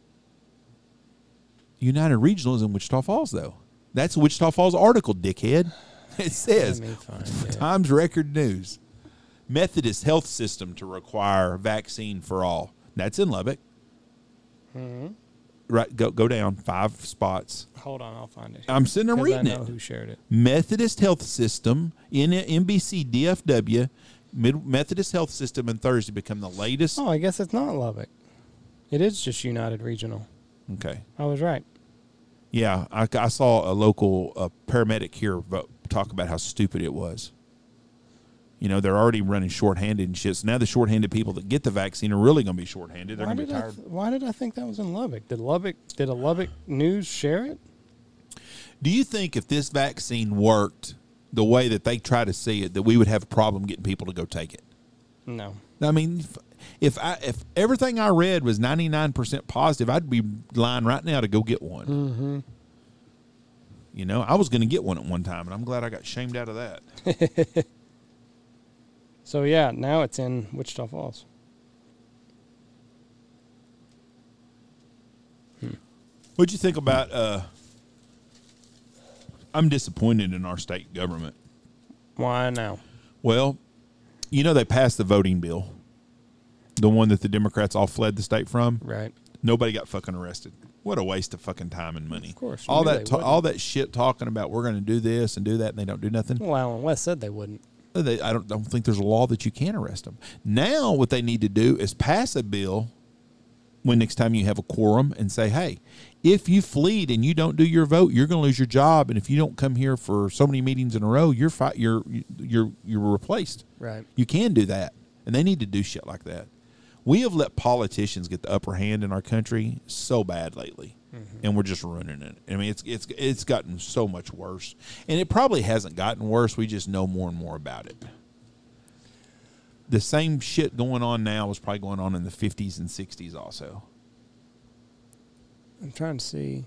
United Regional is in Wichita Falls, though. That's a Wichita Falls article, dickhead. It says, Let me find it. Times Record News. Methodist Health System to require vaccine for all. That's in Lubbock. Mm-hmm. Right, go go down five spots. Hold on, I'll find it. I'm sitting there 'Cause reading I know it. who shared it. Methodist Health System, in N B C D F W, Mid- Methodist Health System, and Thursday become the latest. Oh, I guess it's not Lubbock. It is just United Regional. Okay. I was right. Yeah, I, I saw a local uh, paramedic here vo- talk about how stupid it was. You know, they're already running shorthanded and shit. So now the shorthanded people that get the vaccine are really going to be shorthanded. They're Why going to did, be I tired. th- why did I think that was in Lubbock? Did Lubbock? Did a Lubbock news share it? Do you think if this vaccine worked the way that they try to see it, that we would have a problem getting people to go take it? No. I mean, if, if I if everything I read was ninety-nine percent positive, I'd be lying right now to go get one. Mm-hmm. You know, I was going to get one at one time, and I'm glad I got shamed out of that. So, yeah, now it's in Wichita Falls. Hmm. What'd you think about, uh, I'm disappointed in our state government. Why now? Well, you know they passed the voting bill, the one that the Democrats all fled the state from. Right. Nobody got fucking arrested. What a waste of fucking time and money. Of course, you all knew that they ta- wouldn't. all that shit talking about we're going to do this and do that, and they don't do nothing. Well, Alan West said they wouldn't. They, I don't don't think there's a law that you can arrest them. Now, what they need to do is pass a bill when next time you have a quorum and say, hey, if you fleed and you don't do your vote, you're going to lose your job, and if you don't come here for so many meetings in a row, you're fi- you're you're you're replaced. Right. You can do that, and they need to do shit like that. We have let politicians get the upper hand in our country so bad lately, mm-hmm. and we're just ruining it. I mean, it's it's it's gotten so much worse, and it probably hasn't gotten worse. We just know more and more about it. The same shit going on now was probably going on in the fifties and sixties also. I'm trying to see.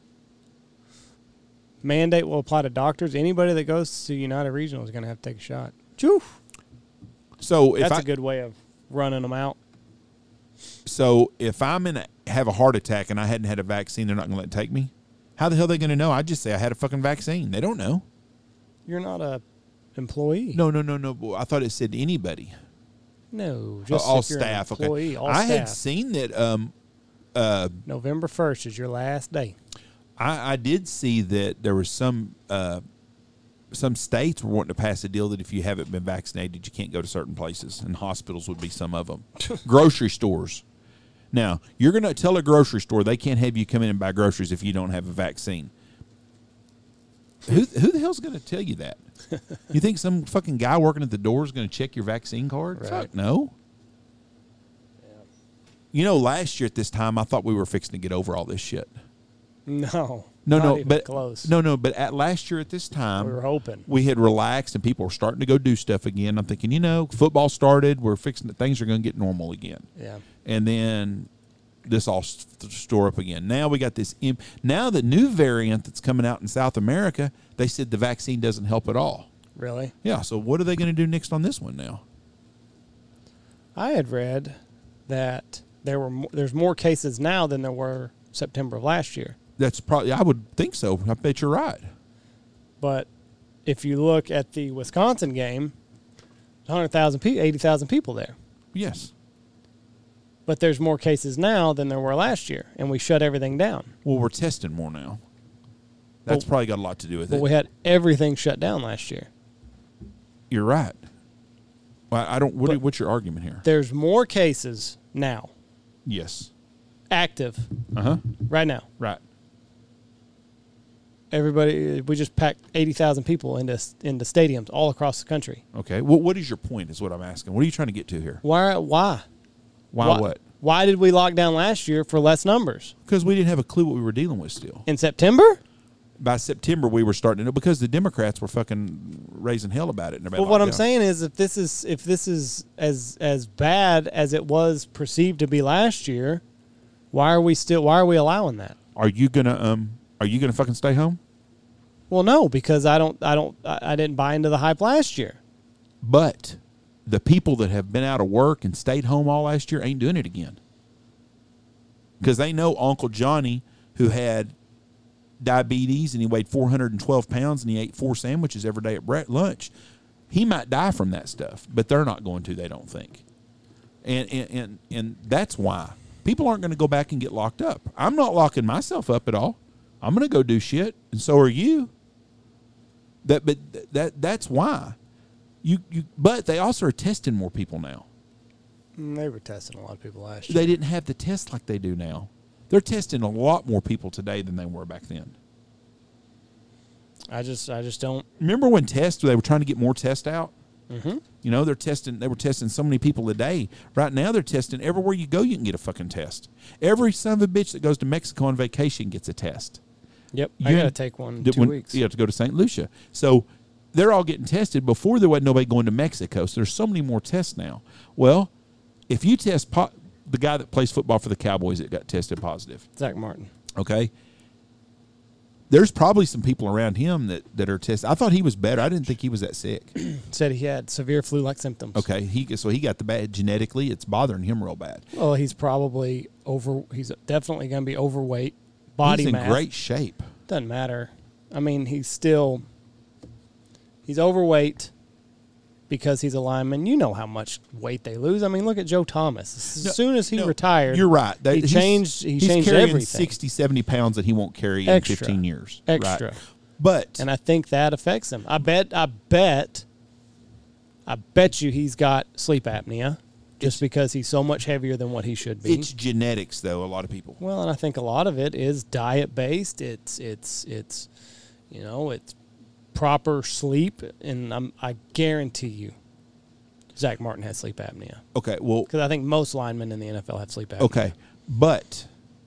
Mandate will apply to doctors. Anybody that goes to United Regional is going to have to take a shot. Choo. So if That's I, a good way of running them out. So if I'm in a, have a heart attack and I hadn't had a vaccine, they're not going to let it take me? How the hell are they going to know? I just say I had a fucking vaccine. They don't know. You're not a employee. No, no, no, no. I thought it said anybody. No, just all if you're an staff. employee, Okay. all I staff. had seen that. Um, uh, November first is your last day. I, I did see that there was some uh, some states were wanting to pass a deal that if you haven't been vaccinated, you can't go to certain places, and hospitals would be some of them. Grocery stores. Now, you're going to tell a grocery store they can't have you come in and buy groceries if you don't have a vaccine. Who who the hell's going to tell you that? You think some fucking guy working at the door is going to check your vaccine card? Right. Fuck no. Yeah. You know, last year at this time, I thought we were fixing to get over all this shit. No. No, not no, even but close. no, no, but at last year at this time, We were hoping. we had relaxed and people were starting to go do stuff again. I'm thinking, you know, football started. We're fixing it. Things are going to get normal again. Yeah. And then this all st- store up again. Now we got this. Imp- now the new variant that's coming out in South America, they said the vaccine doesn't help at all. Really? Yeah. So what are they going to do next on this one now? I had read that there were mo- there's more cases now than there were September of last year. That's probably. I would think so. I bet you're right. But if you look at the Wisconsin game, one hundred thousand people, eighty thousand people there. Yes. But there's more cases now than there were last year, and we shut everything down. Well, we're testing more now. That's But- probably got a lot to do with But it. we had everything shut down last year. You're right. Well, I don't. What, But- what's your argument here? There's more cases now, Yes. active, Uh huh. right now. Right. Everybody, we just packed eighty thousand people into into stadiums all across the country. Okay. Well, what is your point? Is what I'm asking. What are you trying to get to here? Why? Why? Why, what? Why did we lock down last year for less numbers? Because we didn't have a clue what we were dealing with still. In September? By September, we were starting to know because the Democrats were fucking raising hell about it. And Well, what I'm saying is, if this is if this is as as bad as it was perceived to be last year, why are we still? Why are we allowing that? Are you gonna um? Are you gonna fucking stay home? Well, no, because I don't. I don't. I, I didn't buy into the hype last year. But the people that have been out of work and stayed home all last year ain't doing it again. Because they know Uncle Johnny, who had diabetes and he weighed four hundred twelve pounds and he ate four sandwiches every day at bre- lunch, he might die from that stuff. But they're not going to, they don't think. And, and, and, and that's why people aren't going to go back and get locked up. I'm not locking myself up at all. I'm going to go do shit, and so are you. That, but that that's why. You, you, but they also are testing more people now. Mm, They were testing a lot of people last year. They didn't have the tests like they do now. They're testing a lot more people today than they were back then. I just, I just don't. Remember when tests, they were trying to get more tests out? Mm-hmm. You know, they're testing, they were testing so many people a day. Right now, they're testing everywhere you go, you can get a fucking test. Every son of a bitch that goes to Mexico on vacation gets a test. Yep, You I got to had- take one in Did- two when- weeks. You have to go to Saint Lucia. So they're all getting tested. Before, there wasn't nobody going to Mexico. So there's so many more tests now. Well, if you test po- the guy that plays football for the Cowboys that got tested positive, Zach Martin. okay, there's probably some people around him that, that are tested. I thought he was better. I didn't think he was that sick. Said he had severe flu-like symptoms. Okay, he so he got the bad genetically. It's bothering him real bad. Well, he's probably over. He's definitely going to be overweight. Body He's in mass great shape. doesn't matter. I mean, he's still he's overweight. because he's a lineman. You know how much weight they lose. I mean, look at Joe Thomas. As No, soon as he no, retired, you're right. That- he he's- changed. He he's changed carrying everything. sixty, seventy pounds that he won't carry Extra. in fifteen years. Extra. Right? But And I think that affects him. I bet, I bet, I bet you he's got sleep apnea just It's- because he's so much heavier than what he should be. it's genetics, though, a lot of people. Well, and I think a lot of it is diet based. It's, it's, it's, you know, it's proper sleep. And I'm, I guarantee you, Zach Martin has sleep apnea. Okay, well, Because I think most linemen in the N F L have sleep apnea. okay. But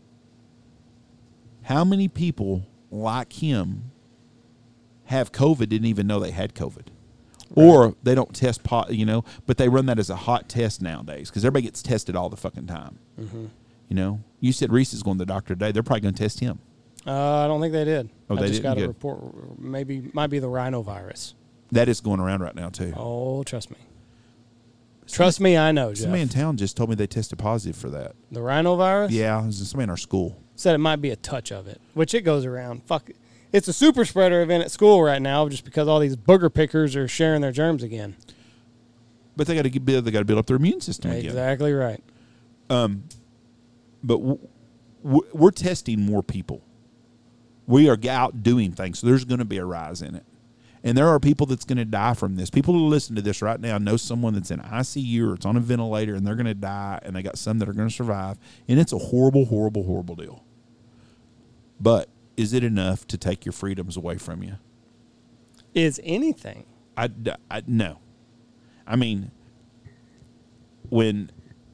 how many people like him have COVID, didn't even know they had COVID? Or they don't test pot, you know, but they run that as a hot test nowadays because everybody gets tested all the fucking time. Mm-hmm. You know, you said Reese is going to the doctor today. They're probably going to test him. Uh, I don't think they did. Oh, I they just didn't? got a Good. report. Maybe might be the rhinovirus. That is going around right now too. Oh, trust me. Trust me, I know, Jeff. Somebody in town just told me they tested positive for that. The rhinovirus? Yeah, it was somebody in our school. Said it might be a touch of it, which it goes around. Fuck it. It's a super spreader event at school right now just because all these booger pickers are sharing their germs again. But they got to build. They got to build up their immune system again. Exactly right. But w- w- we're testing more people. We are out doing things, so there's going to be a rise in it. And there are people that's going to die from this. People who listen to this right now know someone that's in I C U or it's on a ventilator, and they're going to die, and they got some that are going to survive. And it's a horrible, horrible, horrible deal. But is it enough to take your freedoms away from you? Is anything? I, I no. I mean, when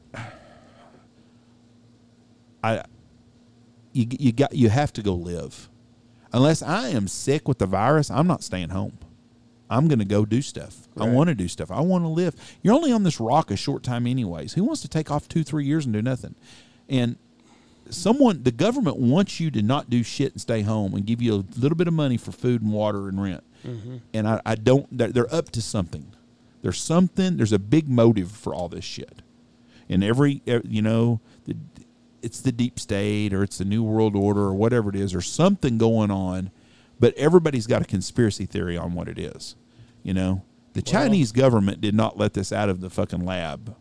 I you you got you have to go live. Unless I am sick with the virus, I'm not staying home. I'm going to go do stuff. Right. I want to do stuff. I want to live. You're only on this rock a short time anyways. Who wants to take off two, three years and do nothing? And someone, the government wants you to not do shit and stay home and give you a little bit of money for food and water and rent. Mm-hmm. And I, I don't, they're, they're up to something. There's something, there's a big motive for all this shit. And every, you know, the, it's the deep state or it's the New World Order or whatever it is, or something going on, but everybody's got a conspiracy theory on what it is. You know, the Well, Chinese government did not let this out of the fucking lab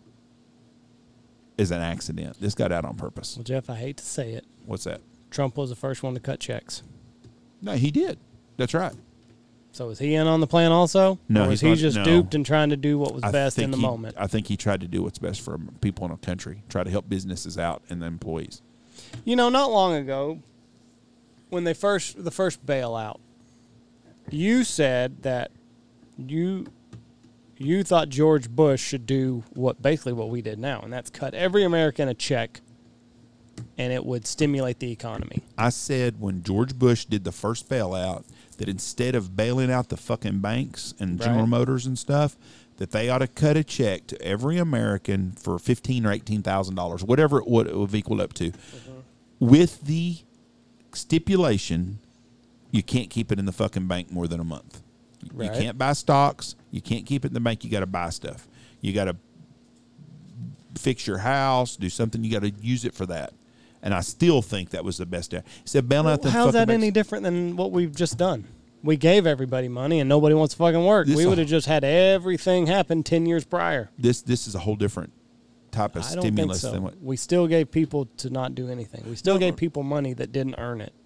as an accident. This got out on purpose. Well, Jeff, I hate to say it. What's that? Trump was the first one to cut checks. No, he did. That's right. So is he in on the plan also? No, or was he's he not- just no. duped and trying to do what was I best think in the he- moment? I think he tried to do what's best for people in a country, try to help businesses out and the employees. You know, not long ago, when they first the first bailout, you said that you you thought George Bush should do what basically what we did now, and that's cut every American a check, and it would stimulate the economy. I said when George Bush did the first bailout that instead of bailing out the fucking banks and General Right. Motors and stuff, that they ought to cut a check to every American for fifteen or eighteen thousand dollars, whatever it would, it would equal up to, Mm-hmm. with the stipulation you can't keep it in the fucking bank more than a month. Right. You can't buy stocks. You can't keep it in the bank. You got to buy stuff. You got to fix your house, do something. You got to use it for that. And I still think that was the best. He said, bail out the How's fucking that banks. any different than what we've just done? We gave everybody money, and nobody wants to fucking work. This we a- would have just had everything happen ten years prior. This this is a whole different type of I don't think stimulus so. than what. We still gave people to not do anything. We still No. gave people money that didn't earn it.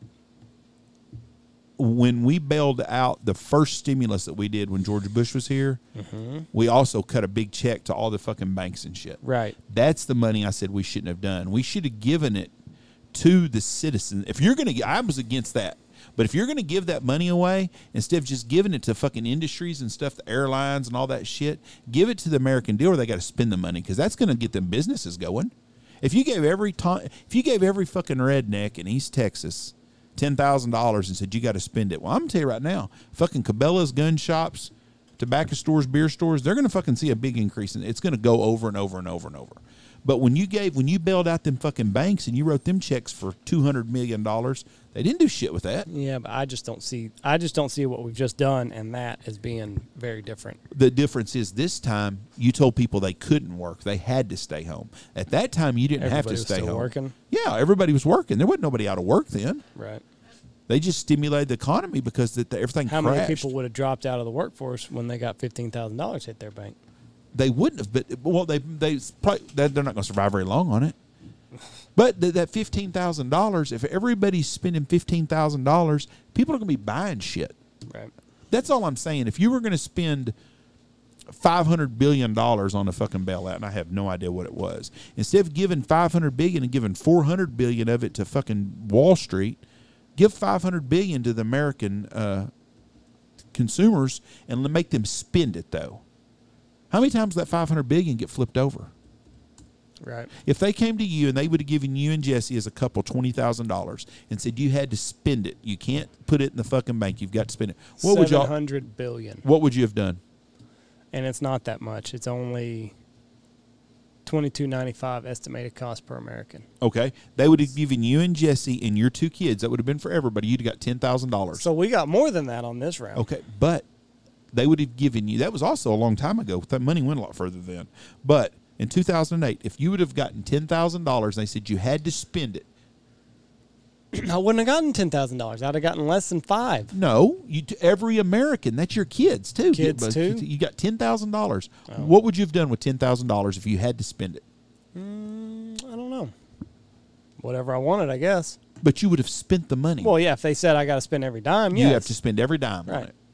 When we bailed out the first stimulus that we did when George Bush was here, Mm-hmm. we also cut a big check to all the fucking banks and shit. Right. That's the money I said we shouldn't have done. We should have given it to the citizen. If you're going to, I was against that. But if you're going to give that money away, instead of just giving it to fucking industries and stuff, the airlines and all that shit, give it to the American dealer. They got to spend the money because that's going to get them businesses going. If you gave every ton, if you gave every fucking redneck in East Texas ten thousand dollars and said you got to spend it, well, I'm gonna tell you right now, fucking Cabela's, gun shops, tobacco stores, beer stores, they're going to fucking see a big increase, and it's going to go over and over and over and over. But when you gave, when you bailed out them fucking banks and you wrote them checks for two hundred million dollars, they didn't do shit with that. Yeah, but I just don't see. I just don't see what we've just done, and that as being very different. The difference is this time you told people they couldn't work; they had to stay home. At that time, you didn't have Everybody to was stay still home. working? Yeah, everybody was working. There wasn't nobody out of work then. Right. They just stimulated the economy because that the, everything How crashed. many people would have dropped out of the workforce when they got fifteen thousand dollars hit their bank? They wouldn't have, but well, they they probably, they're not going to survive very long on it. But th- that fifteen thousand dollars, if everybody's spending fifteen thousand dollars, people are going to be buying shit. Right. That's all I'm saying. If you were going to spend five hundred billion dollars on a fucking bailout, and I have no idea what it was, instead of giving five hundred billion dollars and giving four hundred billion dollars of it to fucking Wall Street, give five hundred billion dollars to the American uh, consumers and make them spend it, though. How many times that five hundred billion dollars get flipped over? Right. If they came to you and they would have given you and Jesse as a couple twenty thousand dollars and said you had to spend it, you can't put it in the fucking bank. You've got to spend it. What would y'all? seven hundred billion dollars. What would you have done? And it's not that much. It's only twenty-two ninety-five estimated cost per American. Okay, they would have given you and Jesse and your two kids. That would have been for everybody. You'd have got ten thousand dollars. So we got more than that on this round. Okay, but they would have given you. That was also a long time ago. That money went a lot further then. But in two thousand eight, if you would have gotten ten thousand dollars, and they said you had to spend it. I wouldn't have gotten ten thousand dollars. I'd have gotten less than five. No, you every American. That's your kids too. Kids, But too? You got ten thousand dollars. Oh. What would you have done with ten thousand dollars if you had to spend it? Mm, I don't know. Whatever I wanted, I guess. But you would have spent the money. Well, yeah, if they said I got to spend every dime, you yes. have to spend every dime on Right. it.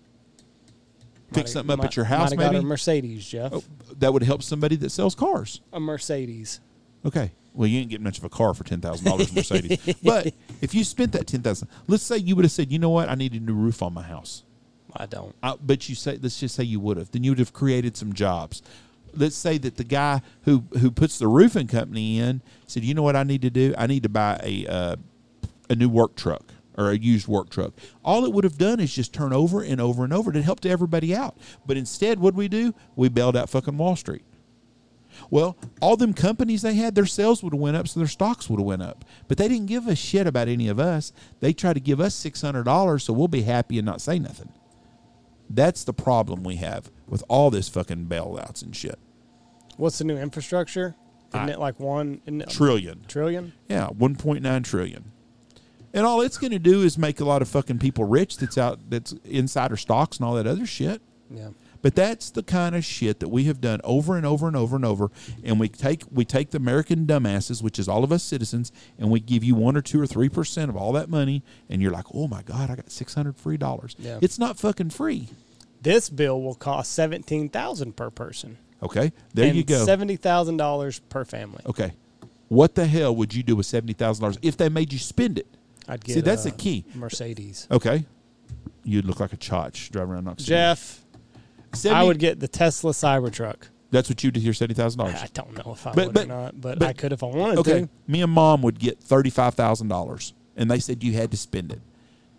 Pick Mighta- something up might- at your house, might have got maybe. a Mercedes, Jeff. Oh, that would help somebody that sells cars. A Mercedes. Okay. Well, you ain't getting much of a car for ten thousand dollars Mercedes. But if you spent that ten thousand, let's say you would have said, you know what, I need a new roof on my house. I don't. I, but you say, let's just say you would have. Then you would have created some jobs. Let's say that the guy who who puts the roofing company in said, you know what I need to do? I need to buy a uh, a new work truck or a used work truck. All it would have done is just turn over and over and over. It helped everybody out. But instead, what did we do? We bailed out fucking Wall Street. Well, all them companies they had, their sales would have went up, so their stocks would have went up. But they didn't give a shit about any of us. They tried to give us six hundred dollars, so we'll be happy and not say nothing. That's the problem we have with all this fucking bailouts and shit. What's the new infrastructure? Isn't I- it like one isn't it Trillion. trillion? Yeah, one point nine trillion. And all it's going to do is make a lot of fucking people rich that's out, that's insider stocks and all that other shit. Yeah. But that's the kind of shit that we have done over and over and over and over. And we take we take the American dumbasses, which is all of us citizens, and we give you one or two or three percent of all that money, and you're like, oh my God, I got six hundred free dollars. Yeah. It's not fucking free. This bill will cost seventeen thousand per person. Okay, there and you go. Seventy thousand dollars per family. Okay, what the hell would you do with seventy thousand dollars if they made you spend it? I'd get See, that's a the key. Mercedes. Okay, you'd look like a chotch driving around Knox City. Jeff, seventy I would get the Tesla Cybertruck. That's what you did here, seventy thousand dollars. I don't know if I But- would but- or not, but, but- I could if I wanted Okay, to. me and Mom would get thirty-five thousand dollars, and they said you had to spend it.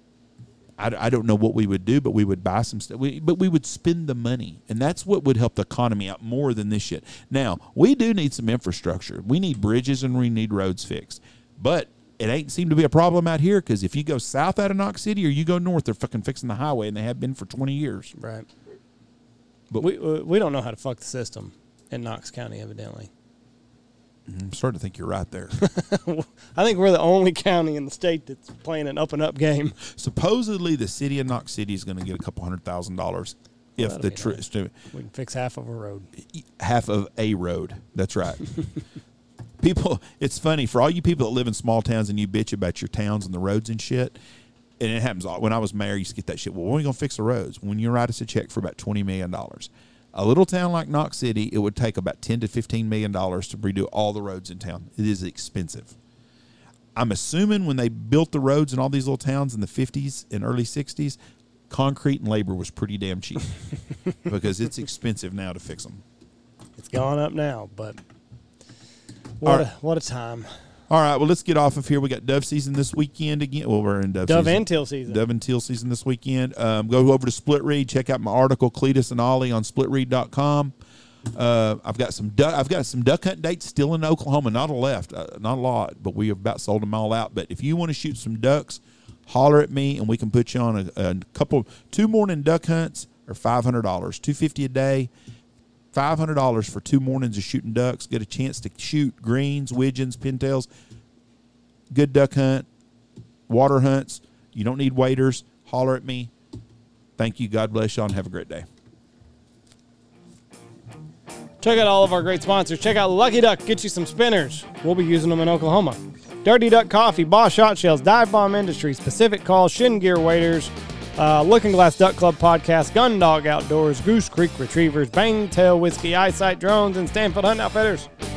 I, I don't know what we would do, but we would buy some stuff. We, but we would spend the money, and that's what would help the economy out more than this shit. Now, we do need some infrastructure. We need bridges and we need roads fixed. But it ain't seemed to be a problem out here because if you go south out of Knox City or you go north, they're fucking fixing the highway, and they have been for twenty years. Right. But We uh, we don't know how to fuck the system in Knox County, evidently. I'm starting to think you're right there. I think we're the only county in the state that's playing an up and up game. Supposedly, the city of Knox City is going to get a couple hundred thousand dollars if that'll the be tri- nice. stu- We can fix half of a road. half of a road. That's right. People, it's funny for all you people that live in small towns and you bitch about your towns and the roads and shit. And it happens all, when I was mayor. I used to get that shit. Well, when are we gonna fix the roads? When you write us a check for about twenty million dollars. A little town like Knox City, it would take about ten to fifteen million dollars to redo all the roads in town. It is expensive. I'm assuming when they built the roads in all these little towns in the fifties and early sixties, concrete and labor was pretty damn cheap because it's expensive now to fix them. It's gone up now, but what All a, right. what a time. All right, well, let's get off of here. We got dove season this weekend again. Well, we're in dove, Dove season. and teal season. Dove and teal season this weekend. Um, go over to Split Read. Check out my article, Cletus and Ollie, on split read dot com. Uh, I've got some duck, I've got some duck hunt dates still in Oklahoma. Not a left, uh, not a lot, but we have about sold them all out. But if you want to shoot some ducks, holler at me and we can put you on a, a couple. Two morning duck hunts are five hundred dollars, two fifty a day. Five hundred dollars for two mornings of shooting ducks. Get a chance to shoot greens, widgeons, pintails. Good duck hunt, water hunts. You don't need waiters. Holler at me. Thank you. God bless y'all, and have a great day. Check out all of our great sponsors. Check out Lucky Duck. Get you some spinners. We'll be using them in Oklahoma. Dirty Duck Coffee, Boss Shot Shells, Dive Bomb Industries, Pacific Call, Shin Gear Waders, uh, Looking Glass Duck Club Podcast, Gun Dog Outdoors, Goose Creek Retrievers, Bang Tail Whiskey, Eyesight Drones, and Stanfield Hunt Outfitters.